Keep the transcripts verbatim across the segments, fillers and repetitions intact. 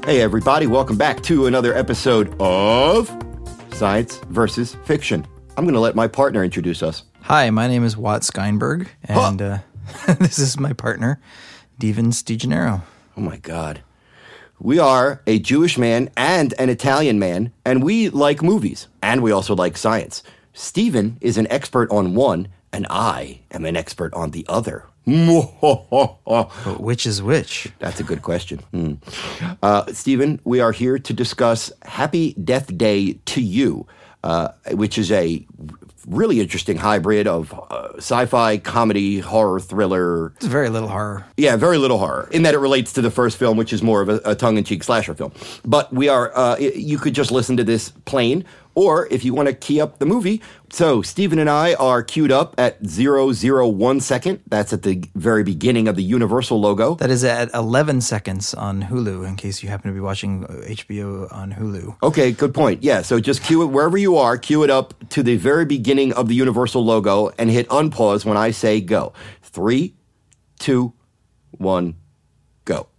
Hey everybody, welcome back to another episode of Science versus Fiction. I'm going to let my partner introduce us. Hi, my name is Watt Skynberg, and huh. uh, this is my partner, Devin DeGennaro. Oh my God. We are a Jewish man and an Italian man, and we like movies, and we also like science. Steven is an expert on one, and I am an expert on the other. But which is which? That's a good question. Hmm. Uh, Steven, we are here to discuss Happy Death Day to You, uh, which is a really interesting hybrid of uh, sci-fi, comedy, horror, thriller. It's very little horror. Yeah, very little horror, in that it relates to the first film, which is more of a, a tongue-in-cheek slasher film. But we are, uh, you could just listen to this plain, or if you want to key up the movie. So Steven and I are queued up at zero zero one second. That's at the very beginning of the Universal logo. That is at eleven seconds on Hulu, in case you happen to be watching H B O on Hulu. Okay, good point. Yeah, so just cue it wherever you are, cue it up to the very beginning of the Universal logo and hit unpause when I say go. Three, two, one, go.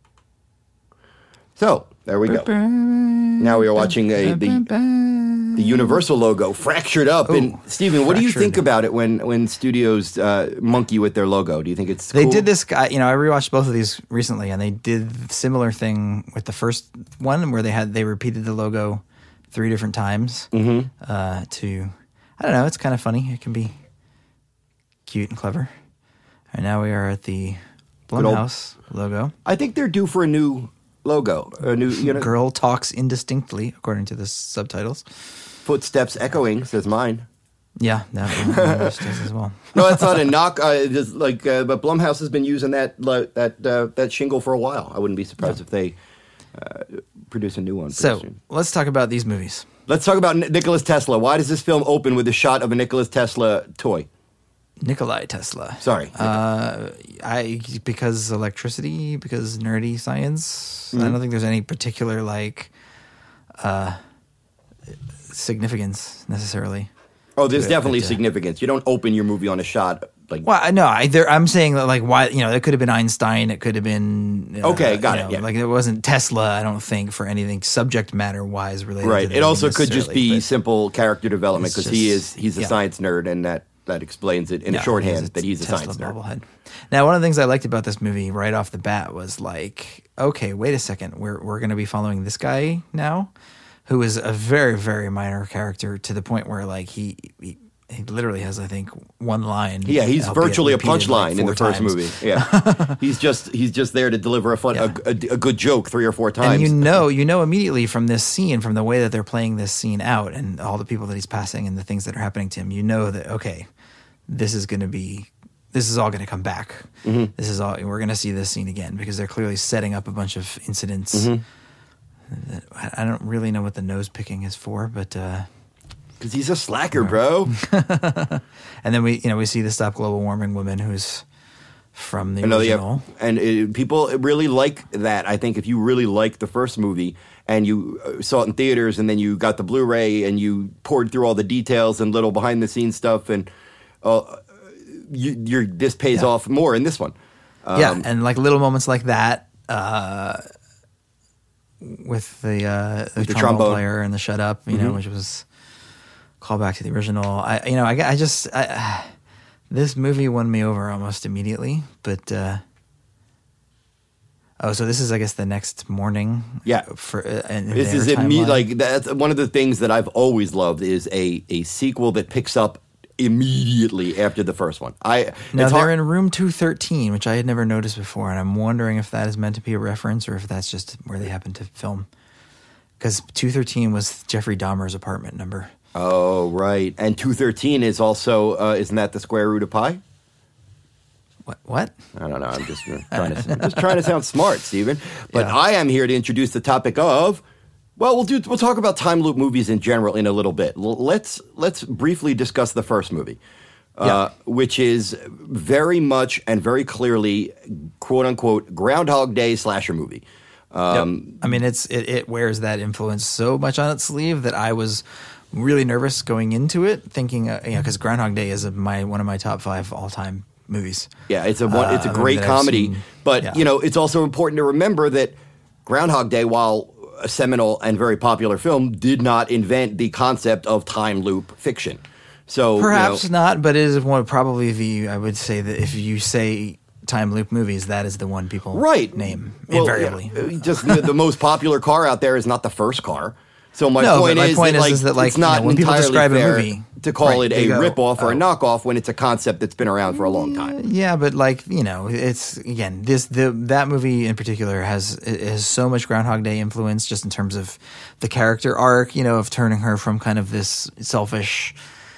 So, there we go. Now we are watching a, the, the Universal logo fractured up. Ooh, and Steven, what do you fractured. think about it when, when studios uh, monkey with their logo? Do you think it's They cool? did this, guy, you know, I rewatched both of these recently, and they did similar thing with the first one where they had, they repeated the logo three different times Mm-hmm. uh, to, I don't know, it's kind of funny. It can be cute and clever. And now we are at the Good old- Blumhouse logo. I think they're due for a new logo. A new, you know, Girl talks indistinctly, according to the subtitles. footsteps echoing, says mine. Yeah, that one does as well. No, that's not a knock. Uh, just like, uh, but Blumhouse has been using that like, that uh, that shingle for a while. I wouldn't be surprised Yeah. if they uh, produce a new one. So pretty soon. let's talk about these movies. Let's talk about N- Nikola Tesla. Why does this film open with a shot of a Nikola Tesla toy? Nikolai Tesla. Sorry. Uh, I because electricity, because nerdy science. Mm-hmm. I don't think there's any particular like uh, significance necessarily. oh, there's but, definitely but, uh, significance. You don't open your movie on a shot like. Well, I- no, I, there, I'm saying that, like, why, you know, it could have been Einstein, it could have been, uh, Okay, got you it, know, yeah. like it wasn't Tesla. I don't think for anything subject matter wise related. Right. To It also could just necessarily, be but simple character development it's because he just- is he's a yeah. science nerd, and that that explains it in yeah, a shorthand he's that he's a Tesla science nerd. bobblehead. Now, one of the things I liked about this movie right off the bat was like, okay, wait a second, we're we're going to be following this guy now, who is a very very minor character to the point where like he. he He literally has, I think, one line. Yeah, he's albeit virtually a repeated, punchline like, in the four first times. movie. Yeah, he's just he's just there to deliver a fun Yeah. a, a, a good joke three or four times. And you know, you know immediately from this scene, from the way that they're playing this scene out, and all the people that he's passing, and the things that are happening to him. You know that okay, this is going to be, this is all going to come back. Mm-hmm. This is all we're going to see this scene again because they're clearly setting up a bunch of incidents. Mm-hmm. That, I I don't really know what the nose picking is for, but. Uh, Because he's a slacker, bro. and then we, you know, we see the Stop Global Warming woman who's from the Another, original. yeah, and it, people really like that. I think if you really liked the first movie and you uh, saw it in theaters, and then you got the Blu-ray and you poured through all the details and little behind-the-scenes stuff, and uh, you, you're this pays Yeah. off more in this one. Um, yeah, and like little moments like that uh, with the uh, the, the trombone, trombone. player and the shut up, you know, which was call back to the original. I, you know, I, I just I, this movie won me over almost immediately. But uh, oh, so this is, I guess, the next morning. Yeah. for uh, in This their is imme- timeline. like that's one of the things that I've always loved is a, a sequel that picks up immediately after the first one. I Now it's they're hard- in room two thirteen, which I had never noticed before, and I'm wondering if that is meant to be a reference or if that's just where they happen to film. Because two thirteen was Jeffrey Dahmer's apartment number. Oh, right. And two thirteen is also, uh, isn't that the square root of pi? What? What? I don't know. I'm just uh, trying to I'm just trying to sound smart, Stephen. But Yeah. I am here to introduce the topic of, well, we'll do we'll talk about time loop movies in general in a little bit. L- let's let's briefly discuss the first movie, uh, Yeah. which is very much and very clearly, quote unquote, Groundhog Day slasher movie. Um, I mean, it's it, it wears that influence so much on its sleeve that I was really nervous going into it, thinking, uh, you know, because Groundhog Day is a, my one of my top five all time movies. Yeah, it's a one, it's a Uh, great that I've comedy, seen. but Yeah. you know, it's also important to remember that Groundhog Day, while a seminal and very popular film, did not invent the concept of time loop fiction. So Perhaps you know, not, but it is one probably the, I would say that if you say time loop movies, that is the one people right. name well, invariably. Yeah, just the, the most popular car out there is not the first car. So my no, point, my is, point that, is, like, is that like it's not you know, when people entirely describe fair a movie to call right, it a go, ripoff or oh. a knockoff when it's a concept that's been around for a long time. Yeah, but like you know, it's again this the that movie in particular has has so much Groundhog Day influence just in terms of the character arc, you know, of turning her from kind of this selfish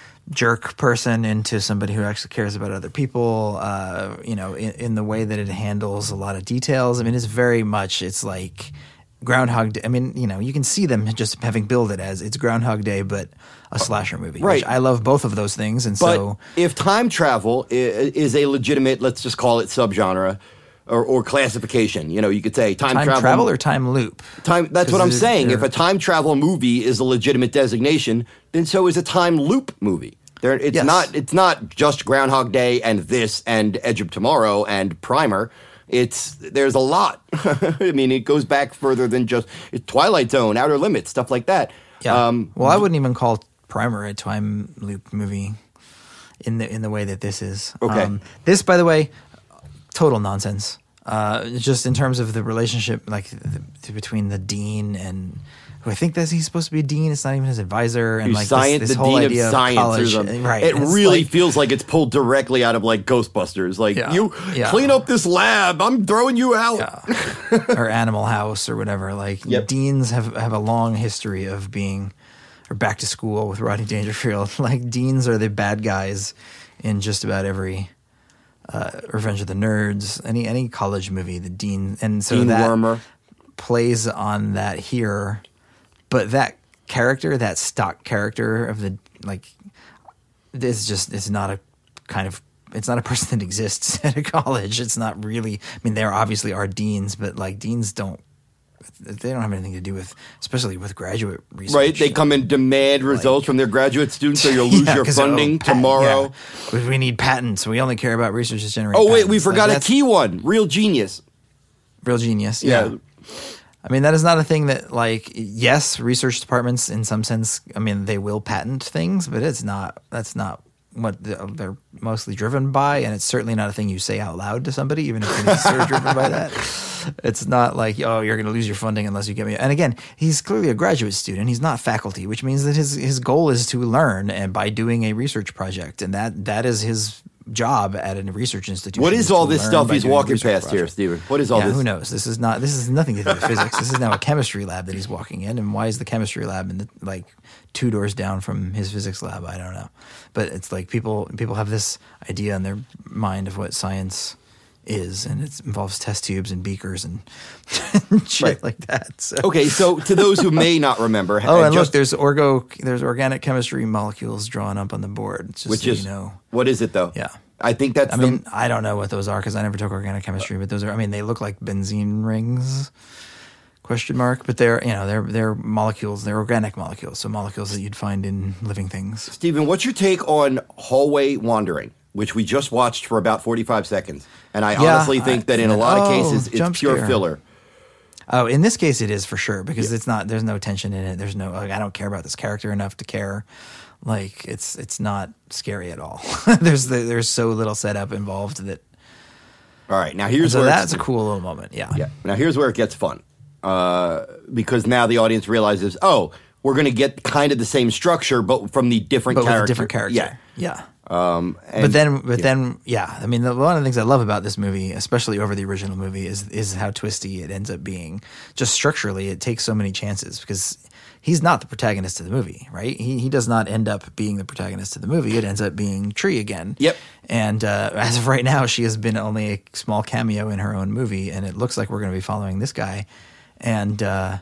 jerk person into somebody who actually cares about other people. Uh, you know, in, in the way that it handles a lot of details. I mean, it's very much it's like. Groundhog Day. I mean, you know, you can see them just having billed it as it's Groundhog Day, but a slasher movie. Right. Which I love both of those things, and but so if time travel i- is a legitimate, let's just call it subgenre or, or classification, you know, you could say time, time travel, travel or time loop. time. That's what I'm they're- saying. If they're- a time travel movie is a legitimate designation, then so is a time loop movie. There, it's Yes. not. It's not just Groundhog Day and this and Edge of Tomorrow and Primer. It's there's a lot. I mean, it goes back further than just it's Twilight Zone, Outer Limits, stuff like that. Yeah. Um, well, I wouldn't even call Primer a time loop movie in the in the way that this is. Okay. Um, this, by the way, total nonsense. Uh, just in terms of the relationship, like the, between the dean and who I think that he's supposed to be a dean. It's not even his advisor, and Who's like science, this, this the whole dean idea of science, or college, something. right? It It's really like- feels like it's pulled directly out of like Ghostbusters. Like Yeah, you yeah. clean up this lab, I'm throwing you out. Yeah. or Animal House or whatever. Like Yep. deans have have a long history of being, or Back to School with Rodney Dangerfield. Like deans are the bad guys in just about every uh, Revenge of the Nerds, any any college movie. The dean and so Dean that Wormer. plays on that here, but that character, that stock character of the like, is just it's not a kind of. It's not a person that exists at a college. It's not really. I mean, there obviously are deans, but like deans don't. They don't have anything to do with, especially with graduate research. Right? They come and demand results from their graduate students, or you'll lose Yeah, your 'cause, funding oh, pat- tomorrow. yeah. We- We need patents. We only care about research that's generated. Oh wait, patents. we Like, forgot a that's key one. Real genius. Real genius. Yeah. Yeah. I mean, that is not a thing that, like, yes, research departments, in some sense, I mean, they will patent things, but it's not. That's not what they're mostly driven by, and it's certainly not a thing you say out loud to somebody, even if you're sort of driven by that. It's not like, oh, you're going to lose your funding unless you get me. And again, he's clearly a graduate student. He's not faculty, which means that his his goal is to learn, and by doing a research project, and that that is his job at a research institution. What is to all this learn stuff by he's doing a walking research past here, project. Stephen? What is all yeah, this? who knows? This is not. This is nothing to do with physics. This is now a chemistry lab that he's walking in, and why is the chemistry lab in the, like two doors down from his physics lab? I don't know, but it's like people people have this idea in their mind of what science is, and it involves test tubes and beakers and shit Right. like that. So. Okay, so to those who may not remember, Oh, uh, and just, look, there's orgo, there's organic chemistry molecules drawn up on the board. It's just which so is you know. what is it though? Yeah. I think that's I the, mean, I don't know what those are because I never took organic chemistry, but those are, I mean, they look like benzene rings, question mark, but they're, you know, they're, they're molecules, they're organic molecules. So molecules that you'd find in living things. Stephen, what's your take on Hallway Wandering, which we just watched for about forty-five seconds? And I Yeah, honestly think that in a I- lot of oh, cases, it's jump pure scare. filler. Oh, in this case, it is for sure because it's not, there's no tension in it. There's no, like, I don't care about this character enough to care. Like it's, it's not scary at all. there's, the, there's so little setup involved that, All right, now here's so where that's it's, a cool little moment. Yeah. yeah. Now here's where it gets fun, uh, because now the audience realizes, oh, we're going to get kind of the same structure, but from the different But character. with a different character. Yeah. Yeah. Um, and, but then, but then, yeah. I mean, the, one of the things I love about this movie, especially over the original movie, is is how twisty it ends up being. Just structurally, it takes so many chances because he's not the protagonist of the movie, right? He he does not end up being the protagonist of the movie. It ends up being Tree again. Yep. And uh, as of right now, she has been only a small cameo in her own movie, and it looks like we're going to be following this guy. And uh,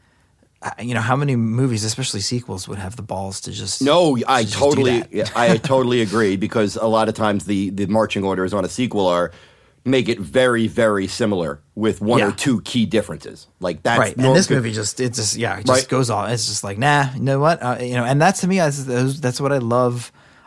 I- you know, how many movies, especially sequels, would have the balls to just No, I to just do totally, that? yeah, I totally agree because a lot of times the the marching orders on a sequel are make it very, very similar with one Yeah. or two key differences. Like that's Right, and norm- this movie just it just yeah it just Right. goes on. It's just like nah, you know what, uh, you know, and that's to me that's, that's what I love.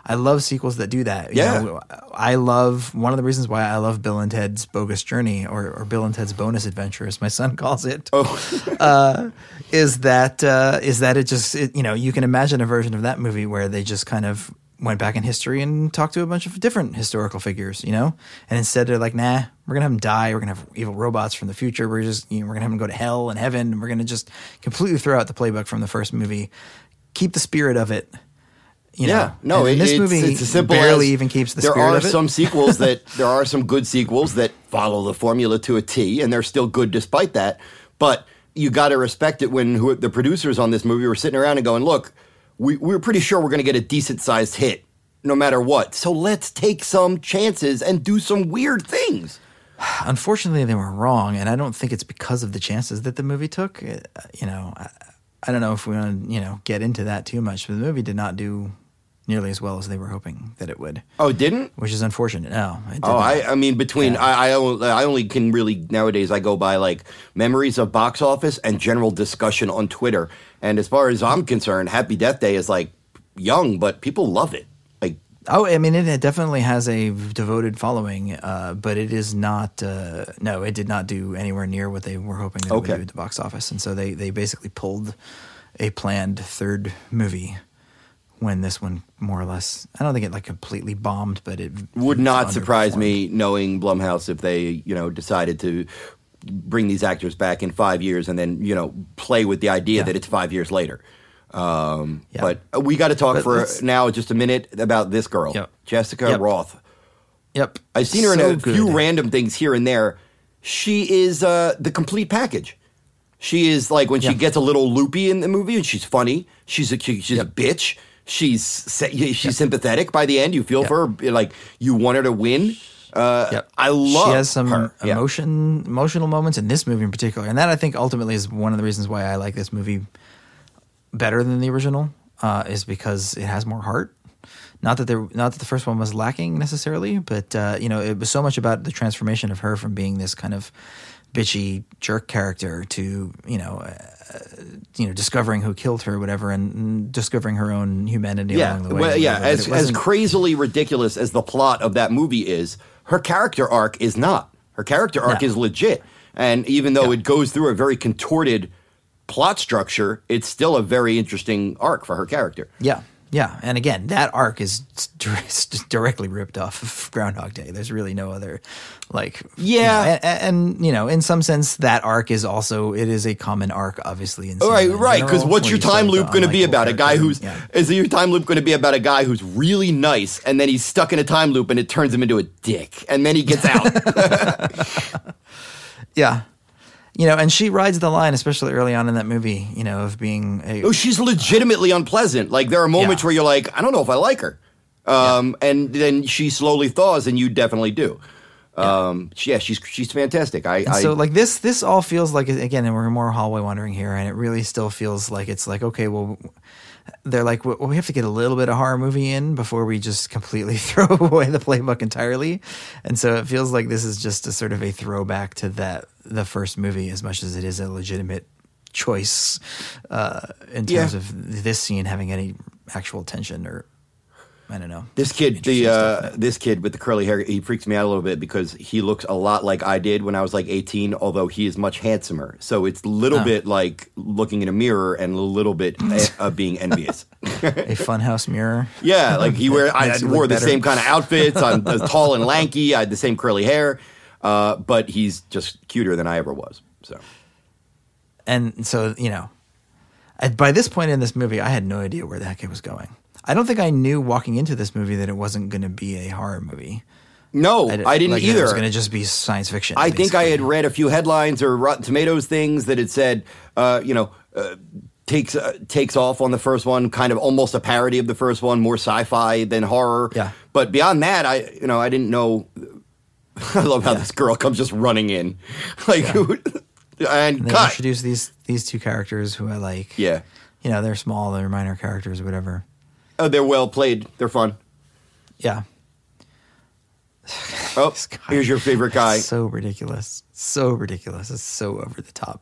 I love sequels that do that. You Yeah. know, I love, one of the reasons why I love Bill and Ted's Bogus Journey, or, or Bill and Ted's Bonus Adventure, as my son calls it, Oh. uh, is that uh, is that it just, it, you know, you can imagine a version of that movie where they just kind of went back in history and talked to a bunch of different historical figures, you know? And instead they're like, nah, we're going to have them die. We're going to have evil robots from the future. We're just, you know, we're going to have them go to hell and heaven. And we're going to just completely throw out the playbook from the first movie, keep the spirit of it. You Yeah, know? no, And it, this it's, movie it's as simple barely as even keeps the there spirit are of it. some sequels that there are some good sequels that follow the formula to a T, and they're still good despite that. But you got to respect it when who, the producers on this movie were sitting around and going, "Look, we, we're pretty sure we're going to get a decent sized hit, no matter what. So let's take some chances and do some weird things." Unfortunately, they were wrong, and I don't think it's because of the chances that the movie took. Uh, You know, I, I don't know if we want to, you know, get into that too much, but the movie did not do nearly as well as they were hoping that it would. Oh, it didn't? Which is unfortunate. No. It did Oh, not. I, I mean, between Yeah. I, I, only, I only can really nowadays I go by like memories of box office and general discussion on Twitter. And as far as I'm concerned, Happy Death Day is like young, but people love it. Like, Oh, I mean, it definitely has a devoted following, uh, but it is not. Uh, no, it did not do anywhere near what they were hoping that it Okay. would do at the box office, and so they they basically pulled a planned third movie when this one more or less. I don't think it like completely bombed, but it would not surprise underperformed. me knowing Blumhouse if they, you know, decided to bring these actors back in five years and then, you know, play with the idea Yeah. that it's five years later. Um, Yeah. But we got to talk But for let's- now just a minute about this girl, Yep. Jessica Yep. Roth. Yep, I've seen her So in a good. few random things here and there. She is uh, the complete package. She is like when she Yeah. gets a little loopy in the movie and she's funny. She's a she, she's a Yep. bitch. She's she's sympathetic by the end. You feel Yep. for her, like you want her to win. Uh, Yep. I love. She has some her. Yeah. emotion, emotional moments in this movie in particular, and that I think ultimately is one of the reasons why I like this movie better than the original. Uh, is because it has more heart. Not that there, not that the first one was lacking necessarily, but uh, you know, it was so much about the transformation of her from being this kind of bitchy jerk character to you know, uh, you know, discovering who killed her, or whatever, and, and discovering her own humanity Yeah, along the way. well, yeah. But it As as wasn't- crazily ridiculous as the plot of that movie is, her character arc is not. Her character arc No. is legit, and even though Yeah. it goes through a very contorted plot structure, it's still a very interesting arc for her character. Yeah, yeah, and again, that arc is dir- directly ripped off of Groundhog Day. There's really no other, like, you Yeah. know, and, and you know, in some sense, that arc is also it is a common arc, obviously. In All right, cinema in right. Because general, what's where your you start time with loop the going to be unlikable about? A guy character. who's Yeah. is your time loop going to be about a guy who's really nice, and then he's stuck in a time loop, and it turns him into a dick, and then he gets out. yeah. You know, and she rides the line, especially early on in that movie, you know, of being a Oh, she's legitimately unpleasant. Like there are moments Yeah. where you're like, I don't know if I like her, um, and then she slowly thaws, and you definitely do. Um, yeah, she's she's fantastic. I, And I so like this this all feels like, again, and we're more hallway wandering here, and it really still feels like it's like, okay, well, they're like, well, we have to get a little bit of horror movie in before we just completely throw away the playbook entirely. And so it feels like this is just a sort of a throwback to that the first movie, as much as it is a legitimate choice uh, in terms Yeah. of this scene having any actual tension, or I don't know. This kid, Interesting the stuff in uh, it. this kid with the curly hair, he freaks me out a little bit because he looks a lot like I did when I was like eighteen, although he is much handsomer. So it's a little Oh. bit like looking in a mirror and a little bit of being envious. A funhouse mirror. Yeah, like he wear I Makes you wore look the better. same kind of outfits. I'm uh, tall and lanky. I had the same curly hair, uh, but he's just cuter than I ever was. So And so, you know, I, by this point in this movie, I had no idea where the heck it was going. I don't think I knew walking into this movie that it wasn't going to be a horror movie. no, di- I didn't like, It either. was going to just be science fiction. I think I basically. had read a few headlines or Rotten Tomatoes things that had said, uh, you know, uh, takes uh, takes off on the first one, kind of almost a parody of the first one, more sci-fi than horror. Yeah. But beyond that, I you know I didn't know. I love how Yeah. this girl comes just running in, like, and, And they cut. introduce these these two characters who I like. Yeah. You know, they're small, they're minor characters, or whatever. Oh, they're well played. They're fun. Yeah. Oh, This guy- here's your favorite guy. So ridiculous. So ridiculous. It's so over the top.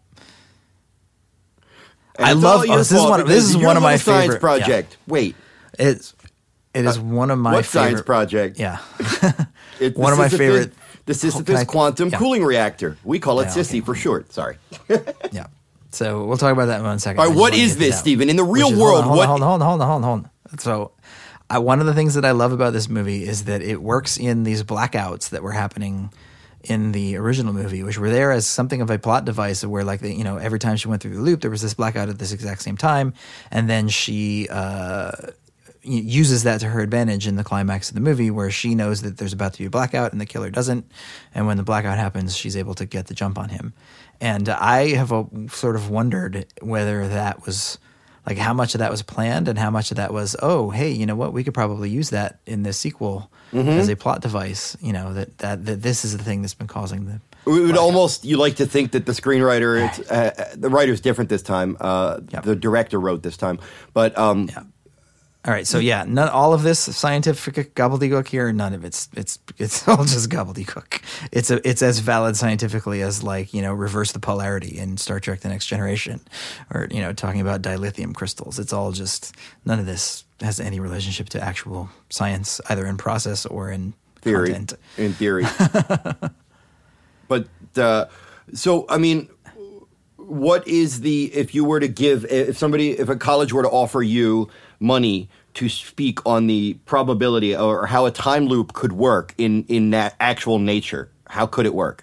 And I it's love- all oh, your this is fault one of- because this is your one of my little science favorite- project. Wait, It's It is one of my what favorite science project? Yeah. It's one of my Sisyphus- favorite. The Can Sisyphus I- Quantum yeah. Cooling Reactor. We call it Yeah, SISI okay. for short. Sorry. Yeah. So we'll talk about that in one second. All I right, just what wanna is get this, that. Stephen? In the Which real is- world, hold on, what? hold on, hold on, hold on, hold on, hold on. So, I, one of the things that I love about this movie is that it works in these blackouts that were happening in the original movie, which were there as something of a plot device, where like the, you know, every time she went through the loop, there was this blackout at this exact same time, and then she uh, uses that to her advantage in the climax of the movie, where she knows that there's about to be a blackout and the killer doesn't, and when the blackout happens, she's able to get the jump on him. And I have uh, sort of wondered whether that was like how much of that was planned and how much of that was, oh, hey, you know what, we could probably use that in this sequel Mm-hmm. as a plot device. You know, that, that that this is the thing that's been causing the. We would almost, you like to think that the screenwriter, it's, uh, the writer's different this time. Uh, Yep. The director wrote this time. But um, Yeah. All right, so yeah, none, all of this scientific gobbledygook here, none of it's it's it's all just gobbledygook. It's a it's as valid scientifically as like, you know, reverse the polarity in Star Trek: The Next Generation, or, you know, talking about dilithium crystals. It's all just, none of this has any relationship to actual science, either in process or in theory, content. in theory. But uh, so, I mean, what is the, if you were to give, if somebody, if a college were to offer you money to speak on the probability or how a time loop could work in, in that actual nature, how could it work?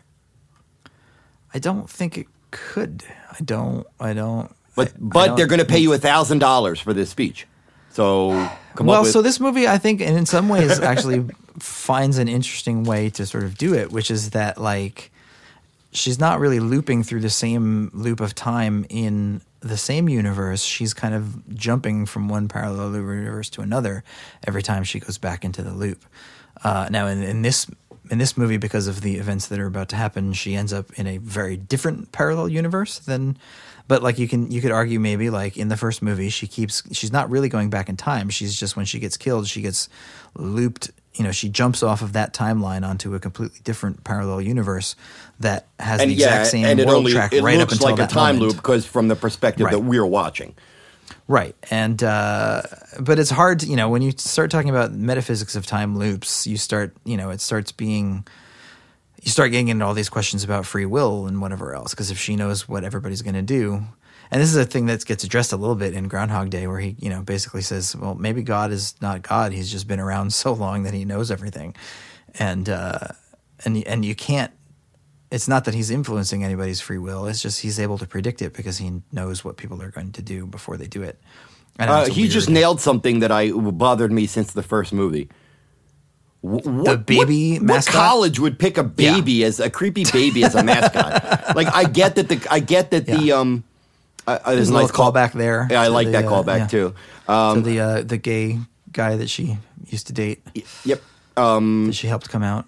I don't think it could. I don't. I don't. But I- I but don't- they're going to pay you a thousand dollars for this speech. So come well, up with, so this movie, I think, and in some ways, actually finds an interesting way to sort of do it, which is that like she's not really looping through the same loop of time in the same universe. She's kind of jumping from one parallel universe to another every time she goes back into the loop. Uh, now, in, in this in this movie, because of the events that are about to happen, she ends up in a very different parallel universe than. But like you can, you could argue maybe like in the first movie, she keeps, she's not really going back in time. She's just, when she gets killed, she gets looped. You know, she jumps off of that timeline onto a completely different parallel universe that has and the yeah, exact same and it world only track it right up looks until like a that time moment. loop because from the perspective Right. that we're watching. Right. And, uh, but it's hard to, you know, when you start talking about metaphysics of time loops, you start, you know, it starts being, you start getting into all these questions about free will and whatever else. Because if she knows what everybody's going to do, and this is a thing that gets addressed a little bit in Groundhog Day, where he, you know, basically says, well, maybe God is not God. He's just been around so long that he knows everything. And, uh, and, and you can't, it's not that he's influencing anybody's free will. It's just he's able to predict it because he knows what people are going to do before they do it. I know Uh, it's a he just weird- nailed something that I bothered me since the first movie. Wh- What, baby what, mascot? What college would pick a baby as a creepy baby as a mascot? Like I get that the I get that the Yeah. um. Uh, There's there's a little callback there. Yeah, I to like the, that uh, callback yeah. too. to Um, the uh, the gay guy that she used to date yep. Um, that she helped come out.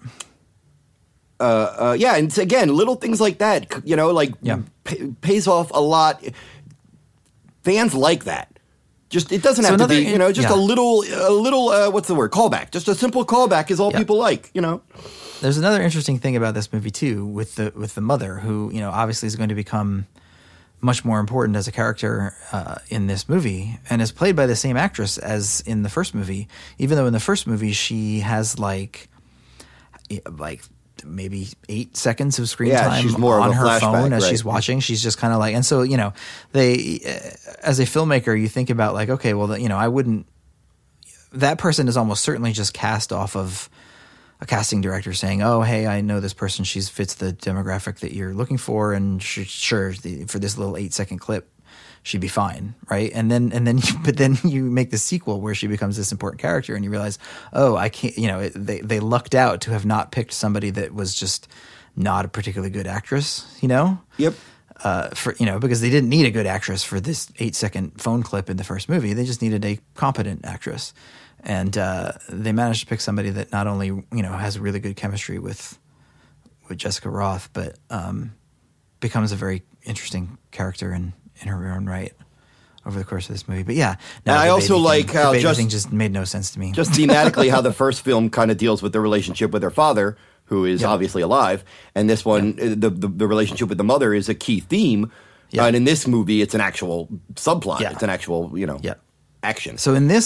uh, yeah, and it's, again, little things like that, c- you know, like Yeah. p- pays off a lot. Fans like that. Just it doesn't So have to another be, you in- know, just yeah. a little, a little. Uh, what's the word? Callback. Just a simple callback is all Yeah. people like, you know. There's another interesting thing about this movie too, with the with the mother, who, you know, obviously is going to become much more important as a character uh, in this movie, and is played by the same actress as in the first movie. Even though in the first movie she has like like maybe eight seconds of screen Yeah, time she's more of on a her flashback, phone as right. she's watching. She's just kind of like, and so, you know, they uh, as a filmmaker, you think about like, okay, well, the, you know, I wouldn't. That person is almost certainly just cast off of a casting director saying, "Oh, hey, I know this person. She fits the demographic that you're looking for, and sh- sure, the, for this little eight second clip, she'd be fine, right?" And then, and then, you, but then you make the sequel where she becomes this important character, and you realize, oh, I can't. You know, it, they they lucked out to have not picked somebody that was just not a particularly good actress. You know. Yep. Uh, for you know, because they didn't need a good actress for this eight second phone clip in the first movie. They just needed a competent actress. And uh, they managed to pick somebody that not only, you know, has really good chemistry with with Jessica Roth, but um, becomes a very interesting character in, in her own right over the course of this movie. But yeah, no, And I the also baby like thing, how the baby just- thing just made no sense to me. Just thematically, how the first film kind of deals with the relationship with her father, who is Yep. obviously alive, and this one, uh the, the the relationship with the mother is a key theme. Yep. Uh, and in this movie, it's an actual subplot. Yeah. It's an actual, you know, Yep. action. So in this,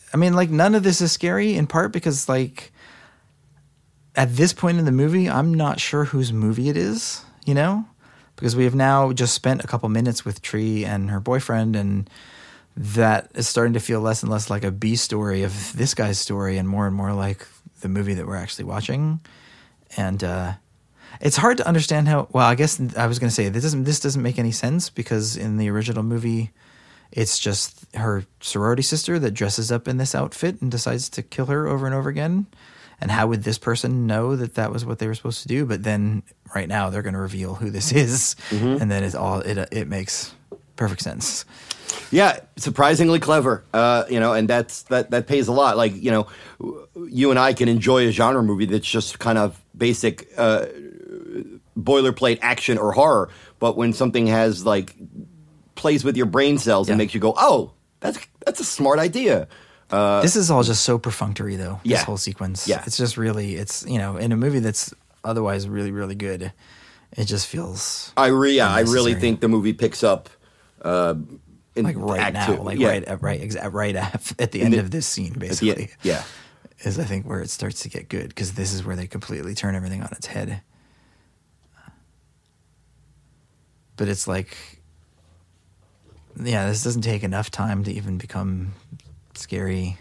I mean, like, none of this is scary, in part because, like, at this point in the movie, I'm not sure whose movie it is, you know? Because we have now just spent a couple minutes with Tree and her boyfriend, and that is starting to feel less and less like a B story of this guy's story and more and more like the movie that we're actually watching. And uh, it's hard to understand how, well, I guess I was going to say, this doesn't, this doesn't make any sense because in the original movie, it's just her sorority sister that dresses up in this outfit and decides to kill her over and over again. And how would this person know that that was what they were supposed to do? But then right now they're going to reveal who this is. Mm-hmm. And then it's all, it, it makes perfect sense. Yeah, surprisingly clever, uh, you know, and that's that that pays a lot. Like, you know, you and I can enjoy a genre movie that's just kind of basic uh, boilerplate action or horror, but when something has like plays with your brain cells yeah. and makes you go, oh, that's that's a smart idea. Uh, this is all just so perfunctory, though. This yeah. whole sequence, yeah, it's just really, it's you know, in a movie that's otherwise really really good, it just feels. I re- yeah, I really think the movie picks up. Uh, In like right act now, two. like yeah. right, at, right, exa- right at, at the end the, of this scene, basically. The, yeah, is I think where it starts to get good because this is where they completely turn everything on its head. But it's like, yeah, this doesn't take enough time to even become scary.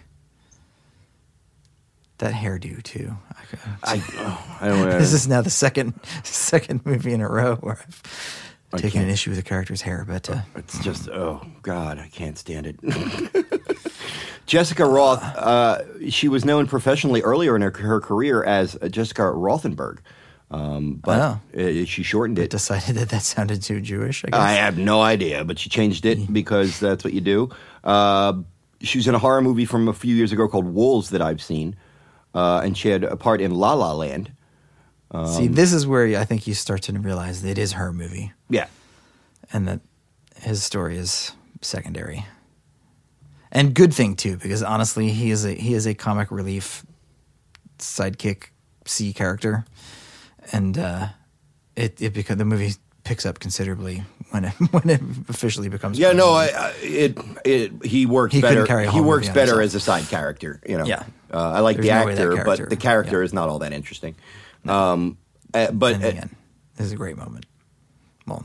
That hairdo too. I, oh, I don't know. This is now the second second movie in a row where I've. I taking can't. an issue with the character's hair, but uh, it's just oh god, I can't stand it. Jessica Roth, uh, she was known professionally earlier in her, her career as Jessica Rothenberg, um, but oh. uh, she shortened it. Decided that that sounded too Jewish. I guess I have no idea, but she changed it because that's what you do. Uh, she was in a horror movie from a few years ago called Wolves that I've seen, uh, and she had a part in La La Land. Um, See, this is where I think you start to realize that it is her movie. Yeah. And that his story is secondary. And good thing, too, because honestly, he is a he is a comic relief sidekick C character. And uh, it, it because the movie picks up considerably when it when it officially becomes. Yeah, no, I, I, it it he works he better. Carry a he works better himself. as a side character. You know, yeah. Uh, I like There's the no actor, character, but the character yeah. is not all that interesting. No. Um, uh, but and uh, again, this is a great moment. Well,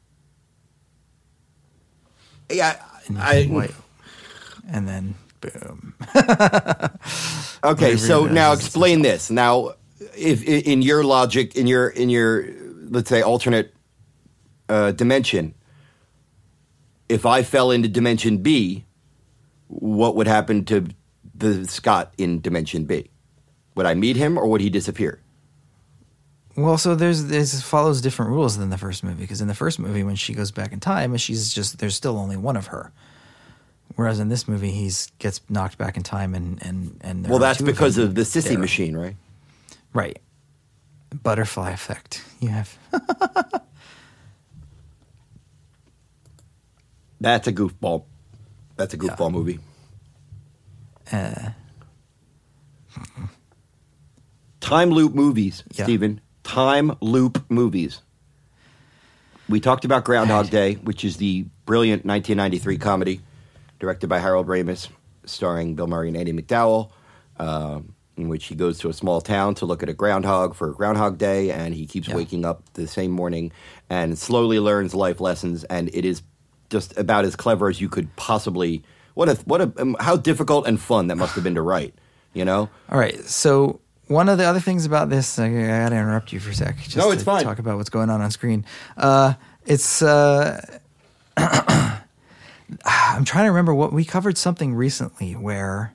yeah, and, I, white, and then boom. Okay, so now explain this. Now, if in your logic, in your in your let's say alternate uh, dimension, if I fell into dimension B, what would happen to the Scott in dimension B? Would I meet him or would he disappear? Well, so there's this follows different rules than the first movie because in the first movie, when she goes back in time, she's just there's still only one of her. Whereas in this movie, he's gets knocked back in time, and and and well, that's because of, of the sissy there. machine, right? Right, butterfly effect. You have. That's a goofball. That's a goofball yeah. movie. Uh, Time loop movies, yeah. Stephen. Time loop movies. We talked about Groundhog Day, which is the brilliant nineteen ninety-three comedy directed by Harold Ramis, starring Bill Murray and Andie MacDowell, uh, in which he goes to a small town to look at a groundhog for Groundhog Day, and he keeps yeah. waking up the same morning and slowly learns life lessons, and it is just about as clever as you could possibly. What a what a um, how difficult and fun that must have been to write. You know. All right, so. One of the other things about this, I, I got to interrupt you for a sec. Just no, it's to fine. Talk about what's going on on screen. Uh, it's. Uh, I'm trying to remember what we covered something recently where,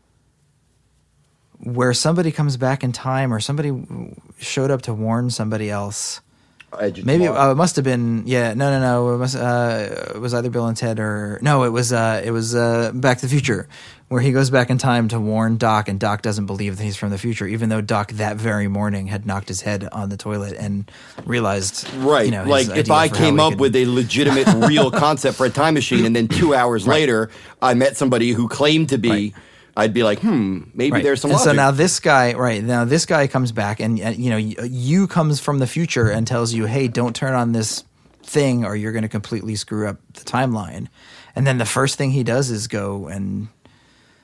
where somebody comes back in time, or somebody showed up to warn somebody else. Edge Maybe tomorrow. uh, it must have been. Yeah, no, no, no. It must. Uh, it was either Bill and Ted or no. It was. Uh, it was uh, Back to the Future, where he goes back in time to warn Doc, and Doc doesn't believe that he's from the future, even though Doc that very morning had knocked his head on the toilet and realized, right? You know, his like if idea I for came how up he could, with a legitimate, real concept for a time machine, and then two hours right. later I met somebody who claimed to be, right. I'd be like, hmm, maybe right. there's some. And logic. so now this guy, right now this guy comes back, and uh, you know, you, you comes from the future and tells you, hey, don't turn on this thing, or you're going to completely screw up the timeline. And then the first thing he does is go and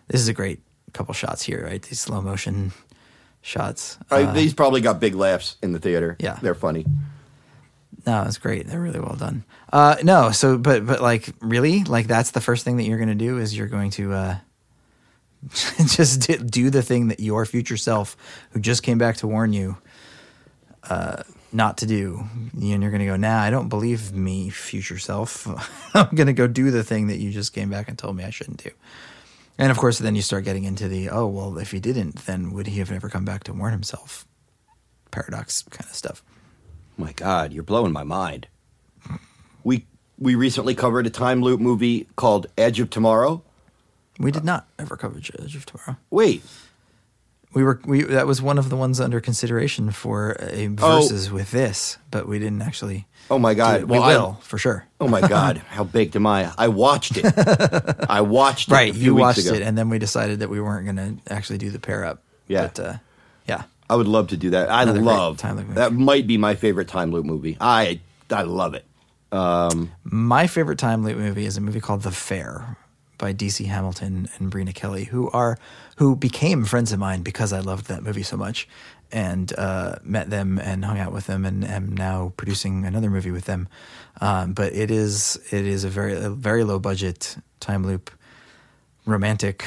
this is a great couple shots here, right? These slow motion shots. I, Uh, these probably got big laughs in the theater. Yeah. They're funny. No, it's great. They're really well done. Uh, no, so but but like really, like that's the first thing that you're going to do is you're going to uh, just d- do the thing that your future self, who just came back to warn you, uh, not to do, and you're going to go, nah, I don't believe me, future self. I'm going to go do the thing that you just came back and told me I shouldn't do. And of course, then you start getting into the, oh well, if he didn't, then would he have never come back to warn himself? Paradox kind of stuff. My God, you're blowing my mind. We we recently covered a time loop movie called Edge of Tomorrow. We did not ever cover Edge of Tomorrow. Wait, We were we that was one of the ones under consideration for a versus with this, but we didn't actually. oh my God! do it. Well, we I- will for sure. Oh my God! How baked am I? I watched it. I watched it. Right, a few you weeks watched ago. it, and then we decided that we weren't going to actually do the pair up. Yeah. but, uh, yeah. I would love to do that. I Another great love time loop movie. that. Might be my favorite time loop movie. I I love it. My favorite time loop movie is a movie called The Fair by D C Hamilton and Brina Kelly, who are who became friends of mine because I loved that movie so much, and uh, met them and hung out with them, and am now producing another movie with them. Um, but it is it is a very a very low budget time loop, romantic,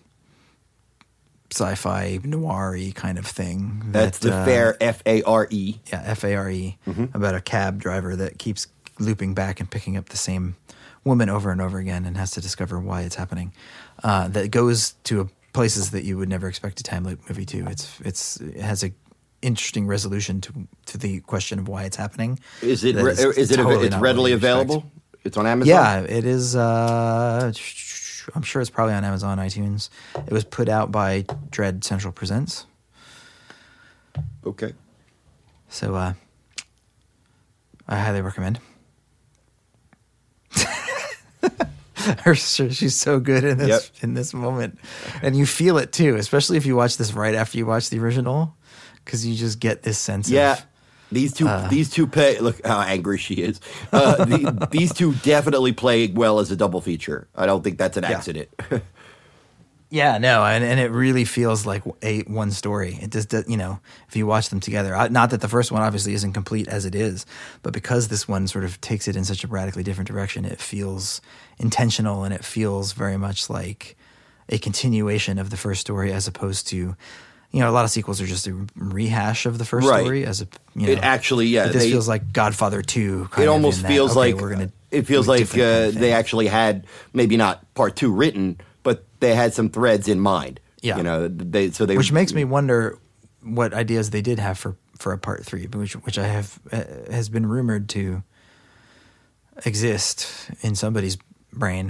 sci-fi noir-y kind of thing. That's that, the uh, Fair. F A R E. Yeah, F A R E, about a cab driver that keeps looping back and picking up the same woman over and over again and has to discover why it's happening. Uh, that goes to a, places that you would never expect a time loop movie to. It's it's it has a interesting resolution to to the question of why it's happening. Is it? That Re- is, it? totally It's not readily what you'd expect. available. It's on Amazon. Yeah, it is. Uh, I'm sure it's probably on Amazon, iTunes. It was put out by Dread Central Presents. Okay. So uh, I highly recommend. Her, she's so good in this Yep. in this moment, and you feel it too, especially if you watch this right after you watch the original, because you just get this sense. Yeah. of, These two, Uh. these two play. Look how angry she is. Uh, the, these two definitely play well as a double feature. I don't think that's an Yeah. accident. yeah, no, and, and it really feels like a one story. It just, does- you know, if you watch them together. I- Not that the first one obviously isn't complete as it is, but because this one sort of takes it in such a radically different direction, it feels intentional and it feels very much like a continuation of the first story, as opposed to, you know, a lot of sequels are just a rehash of the first Right. story. As a, you know, It actually, yeah, but this they- feels like Godfather two. Kind It of almost in that, feels okay, like we're gonna it feels do a like different kind uh, of they thing. actually had maybe not part two written, but they had some threads in mind. Yeah. you know, they so they Which makes me wonder what ideas they did have for, for a part three, but which which I have uh, has been rumored to exist in somebody's brain.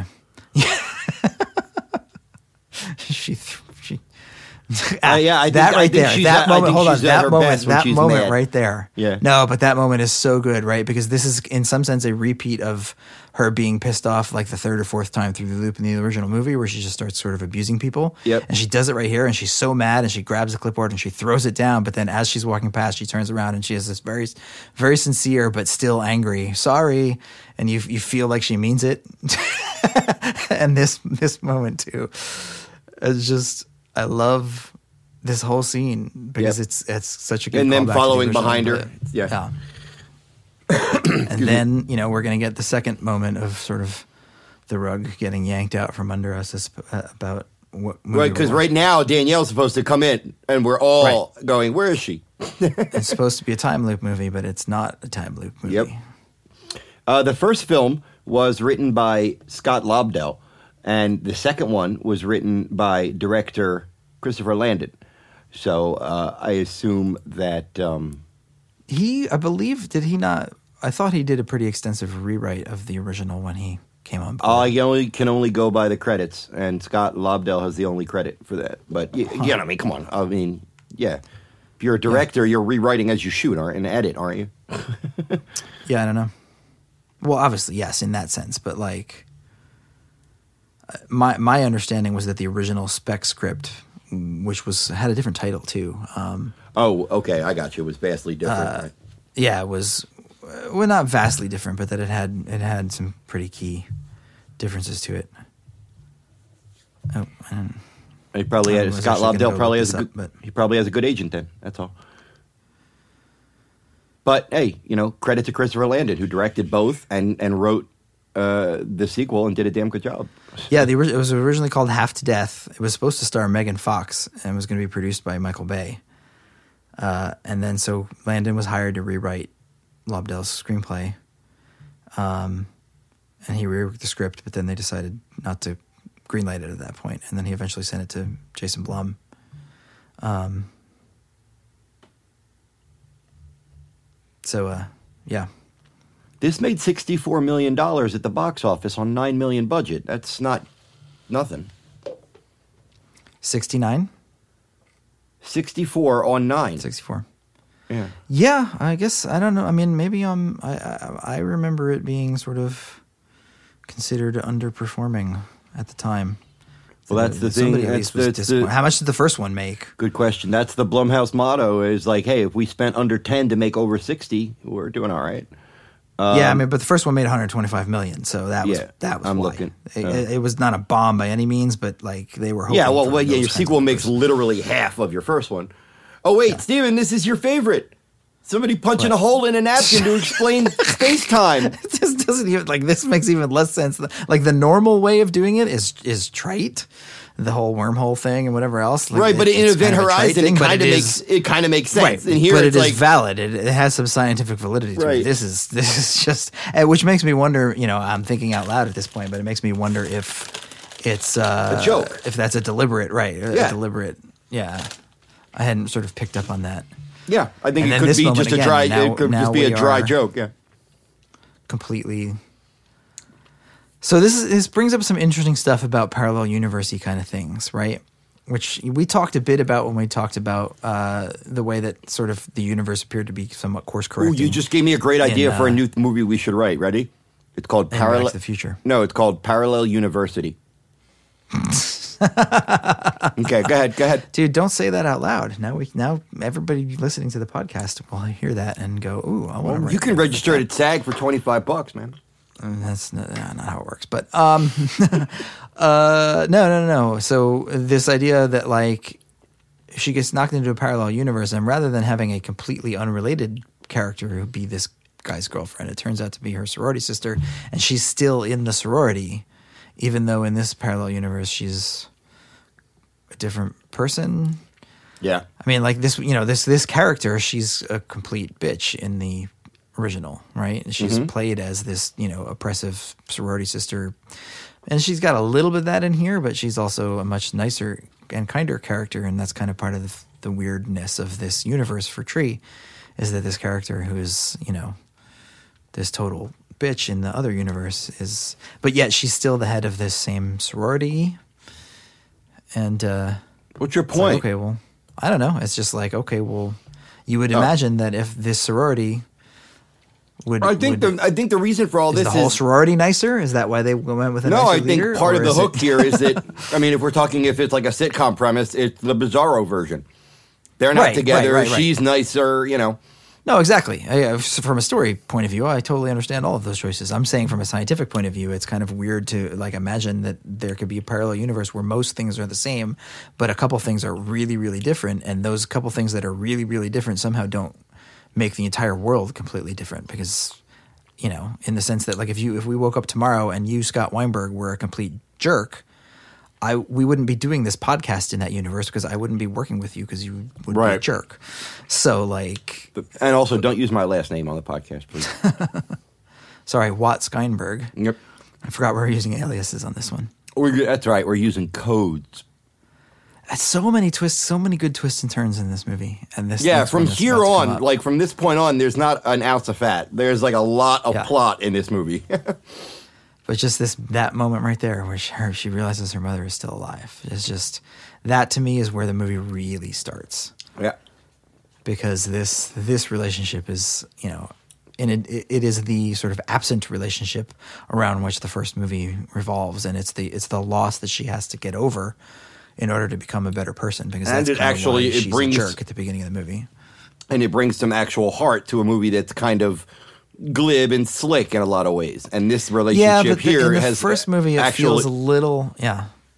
she th- she. Uh, yeah, I think- that I right think there. she's That at- I moment. think Hold on. she's at her That moment. best when That she's moment mad. right there. Yeah. No, but that moment is so good, right? Because this is, in some sense, a repeat of her being pissed off like the third or fourth time through the loop in the original movie, where she just starts sort of abusing people. Yep. And she does it right here, and she's so mad, and she grabs the clipboard and she throws it down. But then, as she's walking past, she turns around and she has this very, very sincere but still angry "sorry," and you you feel like she means it. And this this moment too, it's just I love this whole scene because Yep. it's it's such a good And then callback to the following original, behind her. but- Yeah. and then, you know, we're going to get the second moment of sort of the rug getting yanked out from under us as, uh, about what movie right we're because right watching. now Danielle's supposed to come in, and we're all going, "Where is she?" It's supposed to be a time loop movie, but it's not a time loop movie. Yep. Uh, the first film was written by Scott Lobdell, and the second one was written by director Christopher Landon. So uh, I assume that um, He, I believe, did he not? I thought he did a pretty extensive rewrite of the original when he came on board. I only can only go by the credits, and Scott Lobdell has the only credit for that. But y- you know, I mean, come on, I mean, yeah. If you're a director, you're rewriting as you shoot, aren't and edit, aren't you? Yeah, I don't know. Well, obviously, yes, in that sense, but like, uh, my my understanding was that the original spec script, which was had a different title too. Um, Oh, okay, I got you. It was vastly different. right? yeah, it was uh, well, not vastly different, but that it had it had some pretty key differences to it. Oh, I don't, He probably I has, was Scott actually gonna Lobdell go probably look has a this good, up, but- he probably has a good agent then. That's all. But hey, you know, credit to Christopher Landon, who directed both and and wrote uh, the sequel and did a damn good job. Yeah, the, ori- it was originally called Half to Death. It was supposed to star Megan Fox and was going to be produced by Michael Bay. Uh, and then so Landon was hired to rewrite Lobdell's screenplay. Um, and he rewrote the script, but then they decided not to greenlight it at that point. And then he eventually sent it to Jason Blum. Um, so, uh, yeah. This made sixty-four million dollars at the box office on nine million dollars budget. That's not nothing. sixty-nine? sixty-four on nine. sixty-four. Yeah. Yeah, I guess, I don't know. I mean, maybe um, I, I, I remember it being sort of considered underperforming at the time. Well, that's the Somebody thing. at least That's was the- disappointed. How much did the first one make? Good question. That's the Blumhouse motto is like, hey, if we spent under ten to make over sixty, we're doing all right. yeah, I mean, but the first one made one hundred twenty-five million, so that was Yeah, that was I'm why. looking. It, Uh, it, it was not a bomb by any means, but like they were hoping. Yeah, well, for well yeah, those your kinds sequel of makes numbers. literally half of your first one. Oh, wait, Yeah. Steven, this is your favorite. Somebody punching What? a hole in a napkin to explain space time. It just doesn't even like this makes even less sense. Like the normal way of doing it is is trite, the whole wormhole thing and whatever else. Like, Right, but it- in it's Event kind of a trite Horizon, thing, it but kind of it makes is- it kind of makes sense. Right, And here but it's it is like valid. It, it has some scientific validity to Right. it. This is this is just, uh, which makes me wonder. You know, I'm thinking out loud at this point, but it makes me wonder if it's uh, A joke. if that's a deliberate, right? A Yeah. deliberate. Yeah, I hadn't sort of picked up on that. yeah, I think And it then could this be moment just a again, dry. now- it could now just be a we dry are- joke. Yeah. Completely. So this is, this brings up some interesting stuff about parallel universe-y kind of things, right? Which we talked a bit about when we talked about uh, the way that sort of the universe appeared to be somewhat course Ooh, correcting. you just gave me a great idea in, for a uh, new th- movie we should write. Ready? It's called in Back Parallel. to the Future. No, it's called Parallel University. Okay, go ahead. Go ahead. Dude, don't say that out loud. Now we now everybody listening to the podcast will hear that and go, "Ooh, I want to." Well, you can register it at SAG for twenty-five bucks, man. And that's not, not how it works. But um, uh, no, no, no, no. So this idea that like she gets knocked into a parallel universe, and rather than having a completely unrelated character who be this guy's girlfriend, it turns out to be her sorority sister, and she's still in the sorority, even though in this parallel universe she's a different person. Yeah. I mean, like this, you know, this this character, she's a complete bitch in the original, right? And she's played as this, you know, oppressive sorority sister, and she's got a little bit of that in here, but she's also a much nicer and kinder character, and that's kind of part of the, the weirdness of this universe for Tree, is that this character who is, you know, this total bitch in the other universe is, but yet she's still the head of this same sorority, and uh, What's your it's like, point? okay, well, I don't know. It's just like, okay, well, you would Oh. imagine that if this sorority would, I think would, the I think the reason for all is this the whole is sorority nicer? Is that why they went with a no. nicer I think leader, part or of the is it- hook here is that I mean, if we're talking if it's like a sitcom premise, it's the Bizarro version. They're not Right, together. right, right, right. She's nicer, you know. No, exactly. I, uh, from a story point of view, I totally understand all of those choices. I'm saying from a scientific point of view, it's kind of weird to like imagine that there could be a parallel universe where most things are the same, but a couple things are really, really different, and those couple things that are really, really different somehow don't make the entire world completely different because, you know, in the sense that like if you if we woke up tomorrow and you, Scott Weinberg, were a complete jerk, I we wouldn't be doing this podcast in that universe because I wouldn't be working with you because you would be a Right. jerk. So like, And also, don't use my last name on the podcast, please. sorry, Watt Skynberg. Yep. I forgot we're using aliases on this one. We're, that's right. We're using codes. That's so many twists, so many good twists and turns in this movie. And this, Yeah, next from one that's here about to come on, up. like from this point on, there's not an ounce of fat. There's like a lot of Yeah. plot in this movie. But just this that moment right there where she, her, she realizes her mother is still alive. It's just that to me is where the movie really starts. yeah. Because this this relationship is, you know, and it it is the sort of absent relationship around which the first movie revolves, and it's the it's the loss that she has to get over in order to become a better person. Because And that's it kind actually- of why it she's brings- a jerk at the beginning of the movie. And it brings some actual heart to a movie that's kind of glib and slick in a lot of ways. And this relationship Yeah, but the, here in the has first movie it actually, feels a little yeah.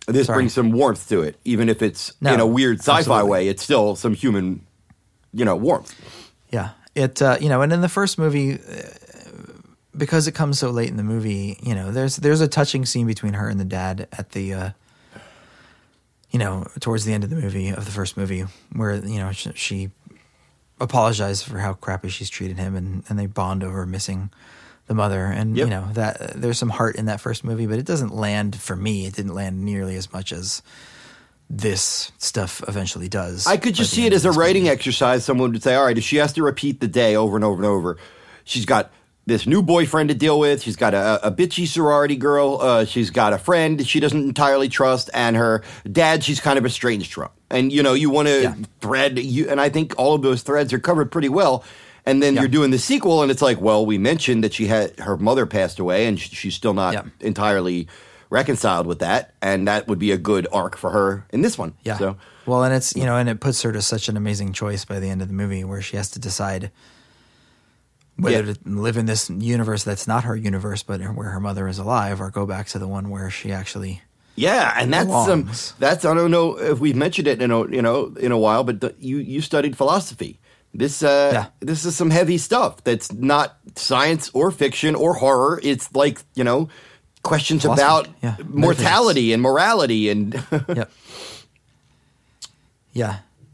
This Sorry. brings some warmth to it, even if it's No, in a weird sci-fi absolutely. way. It's still some human, you know, warmth. Yeah, it uh, you know, and in the first movie, uh, because it comes so late in the movie, you know, there's there's a touching scene between her and the dad at the, uh, you know, towards the end of the movie of the first movie, where you know she, she apologized for how crappy she's treated him, and, and they bond over missing the mother, and Yep. you know that uh, there's some heart in that first movie, but it doesn't land for me. It didn't land nearly as much as this stuff eventually does. I could just by the see end it of as a this writing movie. exercise. Someone would say, all right, if she has to repeat the day over and over and over, she's got this new boyfriend to deal with. She's got a, a bitchy sorority girl. Uh, she's got a friend she doesn't entirely trust. And her dad, she's kind of estranged from. And, you know, you want to Yeah. thread, you, and I think all of those threads are covered pretty well. And then Yeah. you're doing the sequel, and it's like, well, we mentioned that she had her mother passed away, and sh- she's still not Yeah. entirely reconciled with that. And that would be a good arc for her in this one. Yeah. So, Well, and it's, you know, and it puts her to such an amazing choice by the end of the movie where she has to decide whether Yeah. to live in this universe that's not her universe, but where her mother is alive, or go back to the one where she actually. yeah, and that's um, belongs. that's I don't know if we've mentioned it in a you know in a while, but the, you you studied philosophy. This uh, Yeah. this is some heavy stuff. That's not science or fiction or horror. It's like you know questions Philosophy, about yeah, mortality and morality and Yep. Yeah.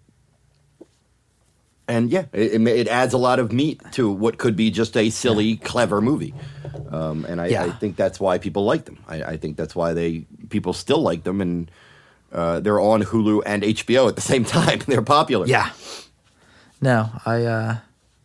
and yeah, it, it adds a lot of meat to what could be just a silly, clever movie. Um, and I, Yeah. I think that's why people like them. I, I think that's why they people still like them, and uh, they're on Hulu and H B O at the same time. They're popular. Yeah. No, I, uh,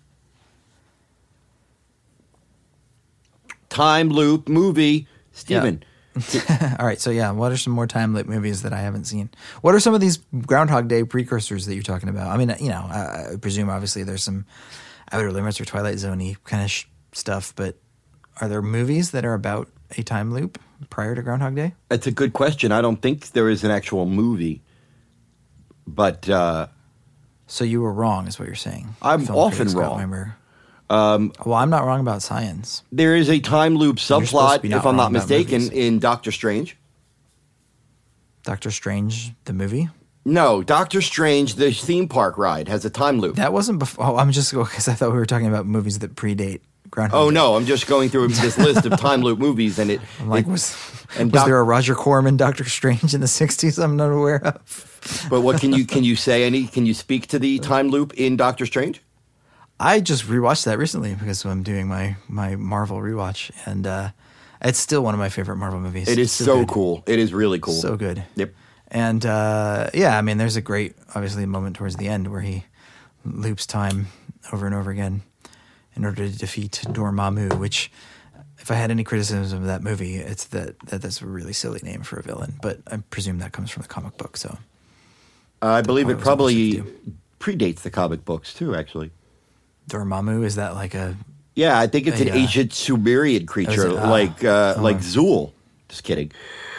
Time loop movie, Steven. all right. So yeah, what are some more time loop movies that I haven't seen? What are some of these Groundhog Day precursors that you're talking about? I mean, you know, I, I presume obviously there's some Outer Limits or Twilight Zone-y kind of sh- stuff, but are there movies that are about a time loop prior to Groundhog Day? That's a good question. I don't think there is an actual movie, but uh, So you were wrong, is what you're saying. I'm Film often critic Scott wrong. Weinberger. Um, well, I'm not wrong about science. there is a time loop supposed to subplot, be not if I'm wrong not about mistaken, movies. in Doctor Strange. Doctor Strange, the movie? No, Doctor Strange, the theme park ride, has a time loop. That wasn't before. Oh, I'm just because I thought we were talking about movies that predate Groundhog Oh Day. no, I'm just going through this list of time loop movies, and it. I'm like, it- was, and was Doc- there a Roger Corman Doctor Strange in the sixties I'm not aware of? But what can you can you say any? Can you speak to the time loop in Doctor Strange? I just rewatched that recently because I'm doing my, my Marvel rewatch, and uh, it's still one of my favorite Marvel movies. It is It's so good. cool. It is really cool. So good. Yep. And uh, yeah, I mean, there's a great, obviously, moment towards the end where he loops time over and over again in order to defeat Dormammu, which, if I had any criticism of that movie, it's that, that that's a really silly name for a villain. But I presume that comes from the comic book. So Uh, I believe Oh, it it was probably almost predates the comic books too. Actually, Dormammu, is that like a yeah, I think it's an Uh, yeah. ancient Sumerian creature, Oh, is it? Ah. like uh, Oh. like Zool. Just kidding.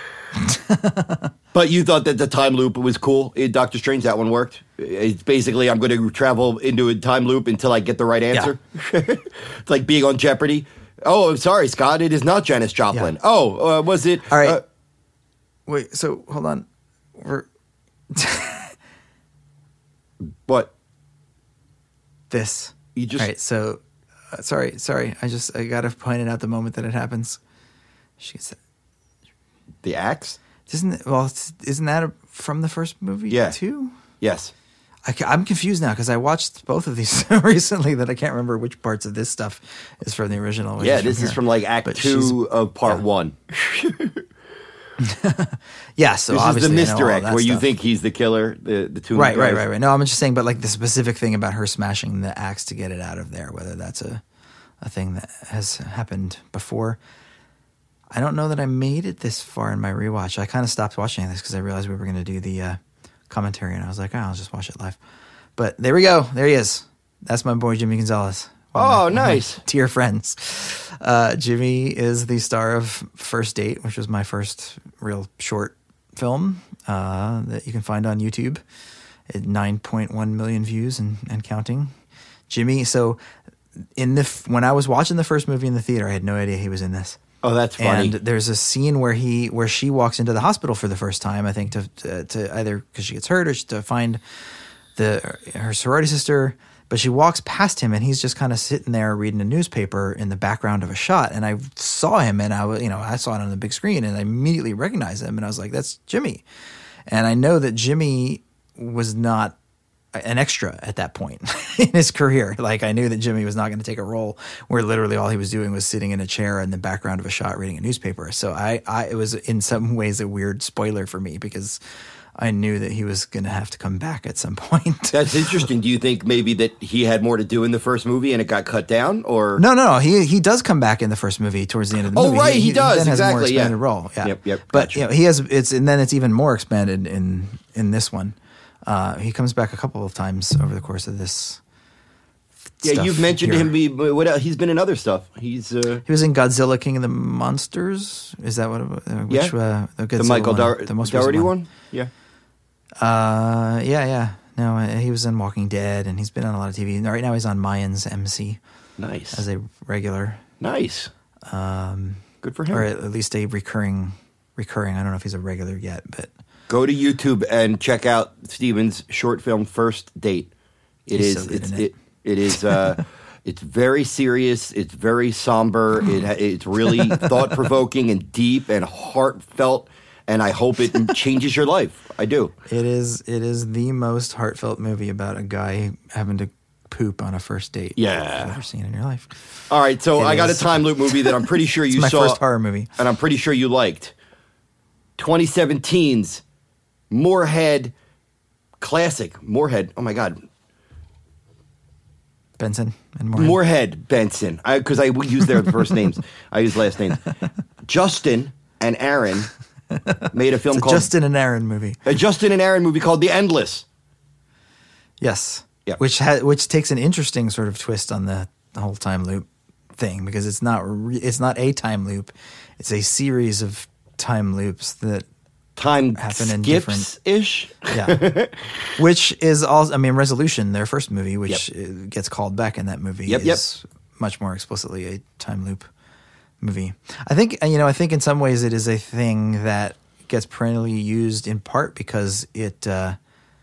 But you thought that the time loop was cool in Doctor Strange. That one worked. It's basically I'm going to travel into a time loop until I get the right answer. It's like being on Jeopardy. Oh, I'm sorry, Scott. It is not Janis Joplin. Yeah. Oh, uh, was it? All right. uh, Wait, so hold on. We're what? this. You just All right, so uh, sorry, sorry. I just I gotta point it out the moment that it happens. She gets the axe? Isn't it, well? it's- Isn't that a, from the first movie? Yeah. too. Yes. I, am confused now because I watched both of these so recently that I can't remember which parts of this stuff is from the original. which Yeah, is this from is here. from like Act But Two she's- of Part yeah. One. Yeah, so This is the obviously I know all misdirect that where you stuff. think he's the killer. The the two Right, right, guys. right, right. No, I'm just saying, but like the specific thing about her smashing the axe to get it out of there, whether that's a a thing that has happened before. I don't know that I made it this far in my rewatch. I kind of stopped watching this because I realized we were going to do the uh, commentary, and I was like, oh, I'll just watch it live. But there we go. There he is. That's my boy Jimmy Gonzalez. One of my- Oh, one of my nice. dear friends. Uh, Jimmy is the star of First Date, which was my first real short film uh, that you can find on YouTube at nine point one million views and, and counting. Jimmy, so in the f- when I was watching the first movie in the theater, I had no idea he was in this. Oh, that's funny. And there's a scene where he where she walks into the hospital for the first time, I think, to to, to either because she gets hurt or to find the her sorority sister. But she walks past him, and he's just kind of sitting there reading a newspaper in the background of a shot. And I saw him, and I was, you know, I saw it on the big screen, and I immediately recognized him, and I was like, "That's Jimmy." And I know that Jimmy was not an extra at that point in his career. Like, I knew that Jimmy was not going to take a role where literally all he was doing was sitting in a chair in the background of a shot reading a newspaper. So I, I it was in some ways a weird spoiler for me because I knew that he was going to have to come back at some point. That's interesting. Do you think maybe that he had more to do in the first movie and it got cut down, or no? No, no. He he does come back in the first movie towards the end of the oh, movie. Oh, right, he, he does. He then has exactly, a more expanded yeah. role. Yeah. Yep, yep. But Gotcha. you know, he has it's and then it's even more expanded in in this one. Uh, he comes back a couple of times over the course of this. Yeah, you've mentioned here. him. Be what else? He's been in other stuff. He's uh, he was in Godzilla, King of the Monsters. Is that what? It, uh, which, yeah, uh, the, the Michael one, Dar- the most Dougherty one. one. Yeah. Uh, yeah, yeah. No, uh, he was in Walking Dead, and he's been on a lot of T V. Right now, he's on Mayans M C. Nice. As a regular. Nice. Um, Good for him. Or at least a recurring, recurring. I don't know if he's a regular yet, but go to YouTube and check out Steven's short film First Date. It he's is. So good it's in it. it. It is. Uh, it's very serious. It's very somber. It, it's really thought provoking and deep and heartfelt. And I hope it changes your life. I do. It is. It is the most heartfelt movie about a guy having to poop on a first date. Yeah, you've ever seen in your life. All right, so It I got is. a time loop movie that I'm pretty sure you it's my saw. first horror movie, and I'm pretty sure you liked. twenty seventeen's Moorhead classic. Moorhead. Oh my God. Benson and Moorhead. Moorhead Benson. Because I, I use their first names. I use last names. Justin and Aaron made a film it's a called Justin and Aaron movie. A Justin and Aaron movie called The Endless. Yes. Yeah. Which ha- which takes an interesting sort of twist on the, the whole time loop thing because it's not re- it's not a time loop. It's a series of time loops that Time happen in skips ish. Yeah. Which is also, I mean, Resolution, their first movie, which yep. gets called back in that movie, yep, is yep. much more explicitly a time loop movie. I think, you know, I think in some ways it is a thing that gets perennially used in part because it, uh,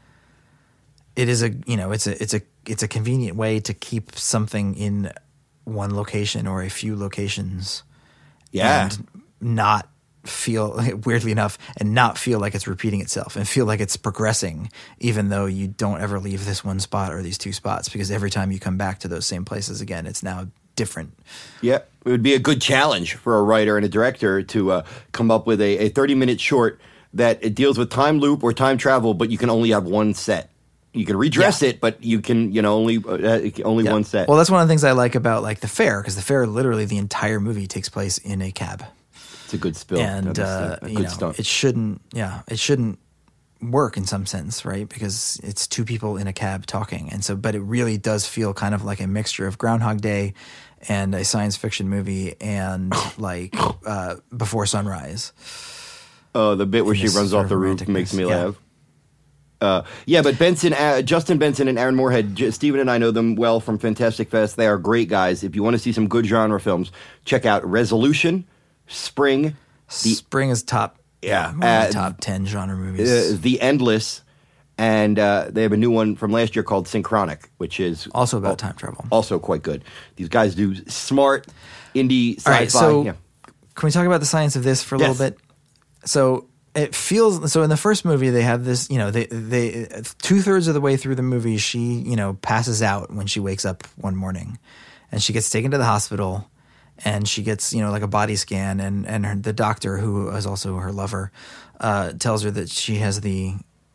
it is a, you know, it's a, it's a, it's a convenient way to keep something in one location or a few locations. Yeah. And not feel, weirdly enough, and not feel like it's repeating itself and feel like it's progressing, even though you don't ever leave this one spot or these two spots, because every time you come back to those same places again, it's now different. Yeah, it would be a good challenge for a writer and a director to uh, come up with a thirty-minute short that it deals with time loop or time travel, but you can only have one set. You can redress yeah. it, but you can, you know, only uh, only yeah. one set. Well, that's one of the things I like about like The Fair, because The Fair, literally the entire movie takes place in a cab. It's a good spill, and uh, a, a you good know, stunt. it shouldn't. Yeah, it shouldn't work in some sense, right? Because it's two people in a cab talking, and so, but it really does feel kind of like a mixture of Groundhog Day and a science fiction movie, and like uh, Before Sunrise. Oh, uh, the bit where in she runs off the roof makes me yeah. laugh. Uh, yeah, but Benson, uh, Justin Benson and Aaron Moorhead, J- Stephen and I know them well from Fantastic Fest. They are great guys. If you want to see some good genre films, check out Resolution, Spring. The, Spring is top, yeah, one uh, of the top ten genre movies. Uh, the Endless, and uh, they have a new one from last year called Synchronic, which is also about al- time travel. Also quite good. These guys do smart indie sci-fi. All right, so yeah. can we talk about the science of this for a yes. little bit? So it feels so in the first movie they have this, you know, they they two thirds of the way through the movie she, you know, passes out when she wakes up one morning, and she gets taken to the hospital, and she gets, you know, like a body scan, and and her, the doctor, who is also her lover, uh, tells her that she has the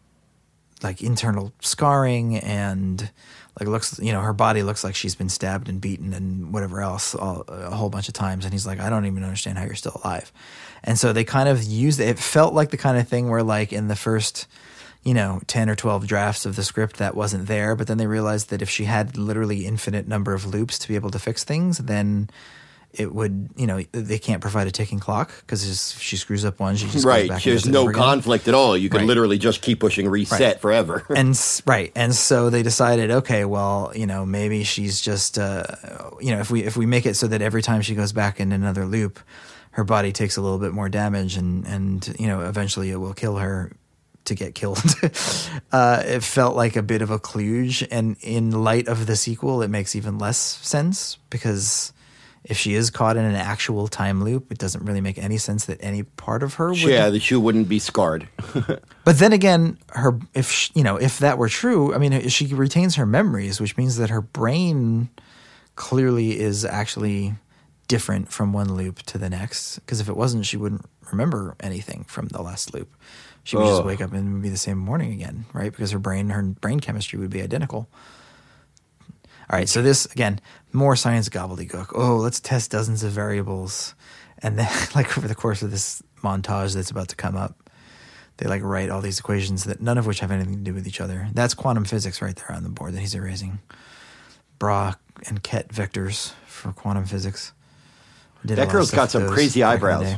like internal scarring and like looks, you know, her body looks like she's been stabbed and beaten and whatever else all, a whole bunch of times. And he's like, I don't even understand how you're still alive. And so they kind of used it. It felt like the kind of thing where like in the first, you know, ten or twelve drafts of the script that wasn't there. But then they realized that if she had literally infinite number of loops to be able to fix things, then it would, you know, they can't provide a ticking clock because if she screws up one, she just right. goes back. There's and does it no over conflict again. at all. You can right. literally just keep pushing reset right. forever. and right, and so they decided, okay, well, you know, maybe she's just, uh, you know, if we if we make it so that every time she goes back in another loop, her body takes a little bit more damage, and and you know eventually it will kill her to get killed. uh, it felt like a bit of a kludge, and in light of the sequel, it makes even less sense because if she is caught in an actual time loop, it doesn't really make any sense that any part of her would. Yeah, that she wouldn't be scarred. But then again, her if she, you know if that were true, I mean, she retains her memories, which means that her brain clearly is actually different from one loop to the next. Because if it wasn't, she wouldn't remember anything from the last loop. She would oh. just wake up and it would be the same morning again, right? Because her brain, her brain chemistry would be identical. All right, so this, again, more science gobbledygook. Oh, let's test dozens of variables. And then, like, over the course of this montage that's about to come up, they, like, write all these equations that none of which have anything to do with each other. That's quantum physics right there on the board that he's erasing. Bra and Ket vectors for quantum physics. Did that girl's got some crazy eyebrows.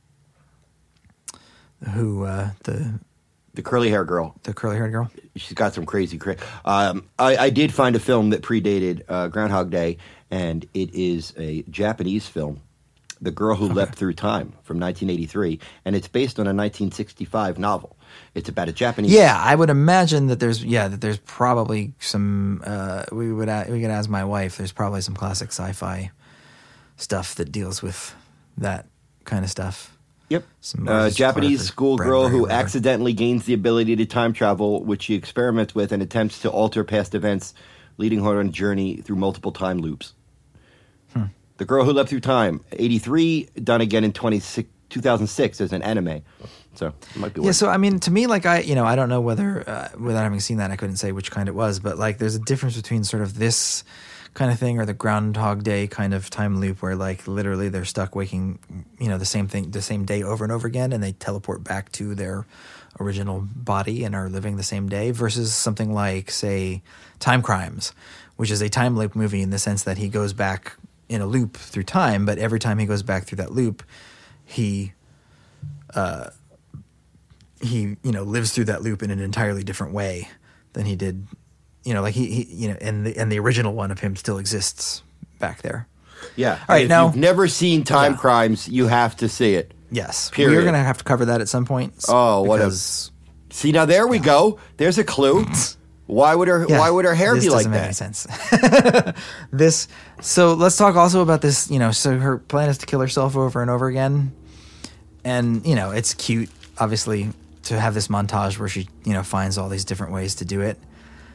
Who, uh, the... The curly hair girl. The curly haired girl? She's got some crazy... Cra- um, I, I did find a film that predated uh, Groundhog Day, and it is a Japanese film, The Girl Who okay. Leapt Through Time, from nineteen eighty-three, and it's based on a nineteen sixty-five novel. It's about a Japanese... Yeah, I would imagine that there's... Yeah, that there's probably some... Uh, we would we could ask my wife. There's probably some classic sci-fi stuff that deals with that kind of stuff. Yep. A uh, Japanese schoolgirl who accidentally gains the ability to time travel, which she experiments with and attempts to alter past events, leading her on a journey through multiple time loops. Hmm. The Girl Who Leapt Through Time, eighty-three, done again in two thousand six as an anime. So it might be Yeah, so I mean, to me, like, I, you know, I don't know whether, uh, without having seen that, I couldn't say which kind it was, but, like, there's a difference between sort of this kind of thing or the Groundhog Day kind of time loop where, like, literally they're stuck waking, you know, the same thing, the same day over and over again, and they teleport back to their original body and are living the same day, versus something like, say, Time Crimes, which is a time loop movie in the sense that he goes back in a loop through time, but every time he goes back through that loop, he, uh, he, you know, lives through that loop in an entirely different way than he did. You know, like he, he, you know, and the and the original one of him still exists back there. Yeah. All right. If now, you've never seen Time yeah. Crimes, you have to see it. Yes. Period. We're going to have to cover that at some point. Oh, what a... See, now there we yeah. go. There's a clue. Why would her yeah, Why would her hair be like that? This doesn't make any sense. This. So let's talk also about this. You know, so her plan is to kill herself over and over again, and you know, it's cute, obviously, to have this montage where she, you know, finds all these different ways to do it.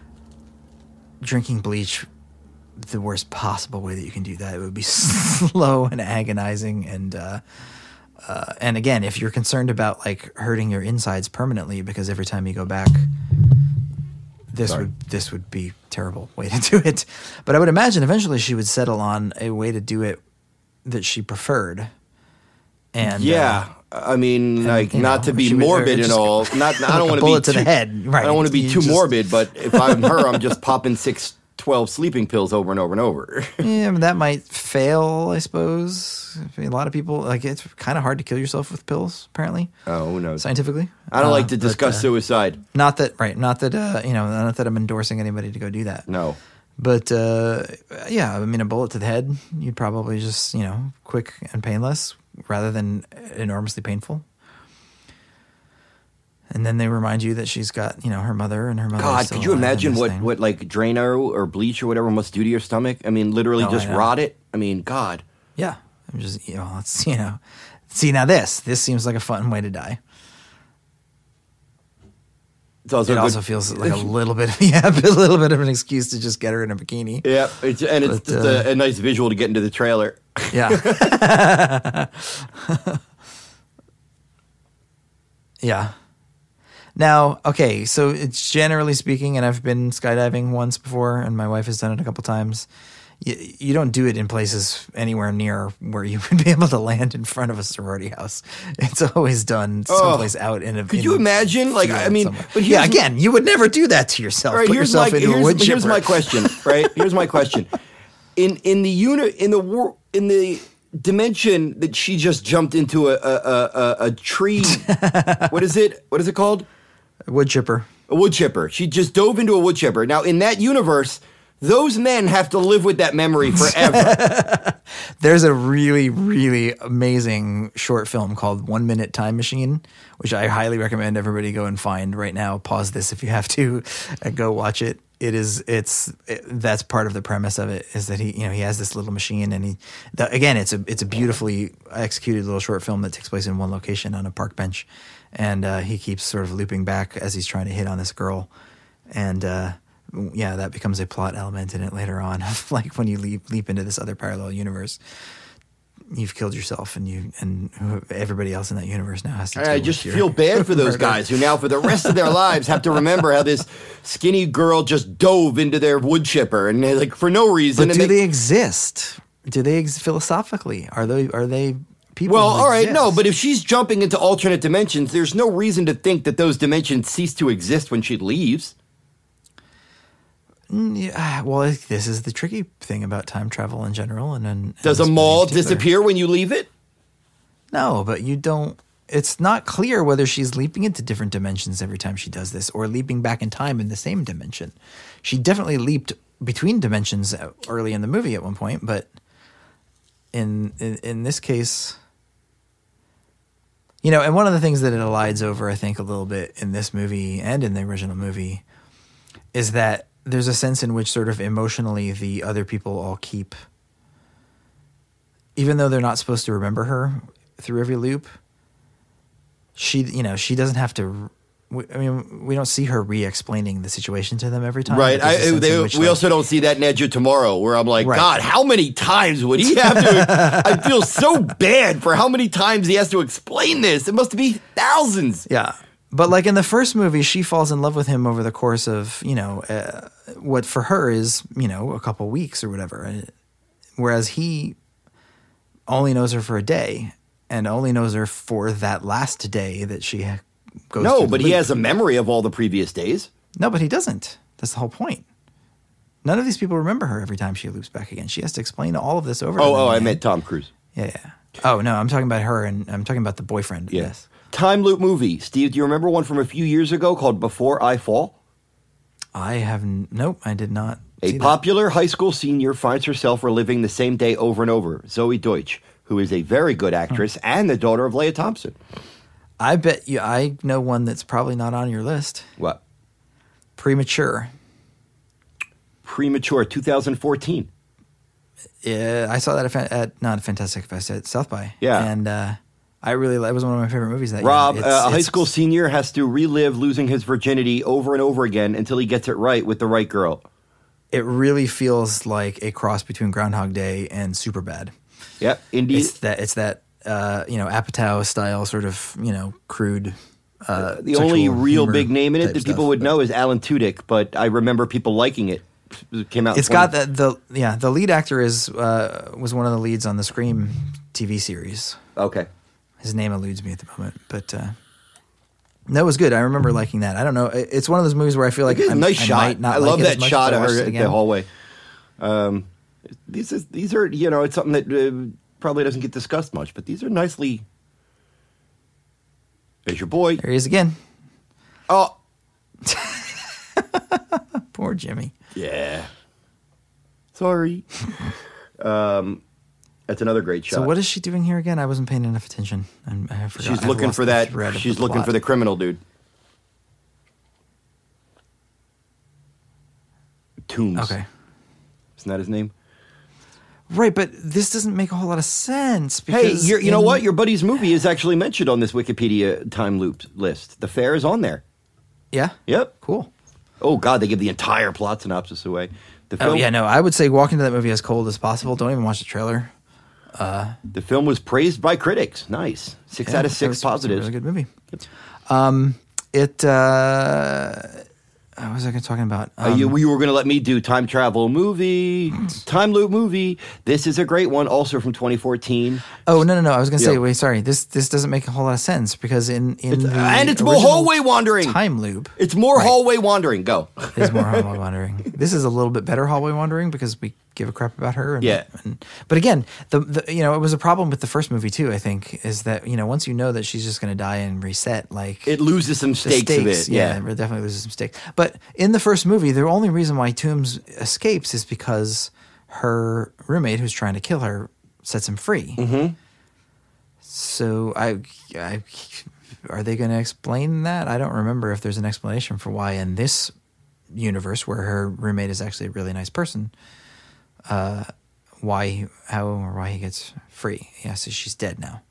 Drinking bleach, the worst possible way that you can do that. It would be slow and agonizing, and uh, uh, and again, if you're concerned about like hurting your insides permanently because every time you go back, this Sorry. would this would be a terrible way to do it. But I would imagine eventually she would settle on a way to do it that she preferred. And yeah. Uh, I mean, and, like, not know, to be morbid would, and all. Not, like I don't want to be bullet too, to the head. Right. I don't want to be you too just, morbid, but if I'm her, I'm just popping six, twelve sleeping pills over and over and over. Yeah, I mean, that might fail, I suppose. I mean, a lot of people, like, it's kind of hard to kill yourself with pills, apparently. Oh, who knows? Scientifically. I don't uh, like to but, discuss uh, suicide. Not that, right, not that, uh, you know, not that I'm endorsing anybody to go do that. No. But, uh, yeah, I mean, a bullet to the head, you'd probably just, you know, quick and painless rather than enormously painful. And then they remind you that she's got, you know, her mother and her mother. God, could you imagine what, thing. what like Drano or bleach or whatever must do to your stomach? I mean, literally no, just rot it. I mean, God. Yeah, I'm just, you know, let's, you know, see now this this seems like a fun way to die. It's also it good. also feels like a little bit, yeah, a little bit of an excuse to just get her in a bikini. Yeah, it's, and it's but, just uh, a, a nice visual to get into the trailer. Yeah. Yeah. Now, okay, so it's generally speaking, and I've been skydiving once before, and my wife has done it a couple times. You, you don't do it in places anywhere near where you would be able to land in front of a sorority house. It's always done someplace oh, out in a. Could in you imagine? Like, I mean, somewhere. but yeah, again, you would never do that to yourself. Right, Put here's yourself my, into here's, a wood chipper. Here's my question. Right, here's my question. In in the unit in the war in the. dimension that she just jumped into a a, a, a tree. What is it? What is it called? A wood chipper. A wood chipper. She just dove into a wood chipper. Now, in that universe, those men have to live with that memory forever. There's a really, really amazing short film called One Minute Time Machine, which I highly recommend everybody go and find right now. Pause this if you have to and go watch it. It is, it's, it, that's part of the premise of it is that he, you know, he has this little machine and he, the, again, it's a, it's a beautifully executed little short film that takes place in one location on a park bench. And uh, he keeps sort of looping back as he's trying to hit on this girl. And, uh, yeah, that becomes a plot element in it later on. Like when you leap leap into this other parallel universe, you've killed yourself, and you and everybody else in that universe now has to. I just feel bad for those guys who now, for the rest of their lives, have to remember how this skinny girl just dove into their wood chipper, and they're like for no reason. But do they, they exist? Do they ex- philosophically? Are they? Are they? People well, all right, exist? no, but if she's jumping into alternate dimensions, there's no reason to think that those dimensions cease to exist when she leaves. Yeah, well, this is the tricky thing about time travel in general. And, and does a mall disappear when you leave it? No, but you don't. It's not clear whether she's leaping into different dimensions every time she does this, or leaping back in time in the same dimension. She definitely leaped between dimensions early in the movie at one point, but in in, in this case, you know, and one of the things that it elides over, I think, a little bit in this movie and in the original movie is that there's a sense in which sort of emotionally the other people all keep, even though they're not supposed to remember her through every loop, she, you know, she doesn't have to, I mean, we don't see her re-explaining the situation to them every time. Right. I, they, which, we like, also don't see that in Edge of Tomorrow, where I'm like, right. God, how many times would he have to, I feel so bad for how many times he has to explain this. It must be thousands. Yeah. But like in the first movie, she falls in love with him over the course of, you know, uh, what for her is, you know, a couple weeks or whatever. Whereas he only knows her for a day and only knows her for that last day that she goes No, through but the he loop. has a memory of all the previous days. No, but he doesn't. That's the whole point. None of these people remember her every time she loops back again. She has to explain all of this over to Oh, them oh, I again. meant Tom Cruise. Yeah, yeah. Oh, no, I'm talking about her, and I'm talking about the boyfriend. Yeah. Yes. Time loop movie. Steve, do you remember one from a few years ago called Before I Fall? I have n- nope, I did not. A see that. popular high school senior finds herself reliving the same day over and over. Zoe Deutsch, who is a very good actress and the daughter of Leah Thompson. I bet you I know one that's probably not on your list. What? Premature. Premature, two thousand fourteen. Yeah, I saw that at, Fan- at not Fantastic Fest at South by. Yeah. and uh, I really it was one of my favorite movies that Rob, year. uh, It's- a high it's- school senior has to relive losing his virginity over and over again until he gets it right with the right girl. It really feels like a cross between Groundhog Day and Superbad. Yep, indeed. It's that it's that uh, you know Apatow style sort of you know crude. Uh, the only sexual real humor big name in it type that people stuff, would but- know is Alan Tudyk, but I remember people liking it. It came out. in It's got twenty the, the yeah the lead actor is uh, was one of the leads on the Scream T V series. Okay. His name eludes me at the moment, but uh, that was good. I remember liking that. I don't know. It- It's one of those movies where I feel like It's a I'm, nice I shot. might not I like love it as that much shot if of I watched her it at again. the hallway. Um, these is these are you know it's something that uh, probably doesn't get discussed much, but these are nicely. There's your boy. There he is again. Oh Poor Jimmy. yeah. Sorry. um, that's another great shot. So what is she doing here again? I wasn't paying enough attention. I'm, I forgot. She's I've looking lost for the that. thread of She's the looking plot. for the criminal dude. Toombs. Okay. Isn't that his name? Right, but this doesn't make a whole lot of sense. Hey, Because you're, you know in- what? Your buddy's movie is actually mentioned on this Wikipedia time loop list. The Fair is on there. Yeah. Yep. Cool. Oh, God, they give the entire plot synopsis away. The Oh film, yeah, no. I would say walk into that movie as cold as possible. Don't even watch the trailer. The film was praised by critics. Nice. Six Yeah, out of that six was- it's a positives. Really good movie. Um, it. Uh, what was I talking about? Uh, Um, you, you were going to let me do time travel movie, time loop movie. This is a great one, also from twenty fourteen. oh no, no, no. I was gonna say. Yeah. Wait, sorry. This this doesn't make a whole lot of sense because in in It's- the and it's more original hallway wandering. time loop. It's more Right. hallway wandering. Go. Is more hallway wandering. This is a little bit better hallway wandering because we give a crap about her. And, Yeah. And, but again, the, the you know it was a problem with the first movie too. I think is that you know once you know that she's just going to die and reset, like It loses some the stakes, of it. yeah, Yeah. it definitely loses some stakes. But in the first movie, the only reason why Toombs escapes is because her roommate, who's trying to kill her, sets him free. Mm-hmm. So I, I are they going to explain that? I don't remember if there's an explanation for why in this universe where her roommate is actually a really nice person, uh, why, how, or why he gets free. Yeah, so she's dead now.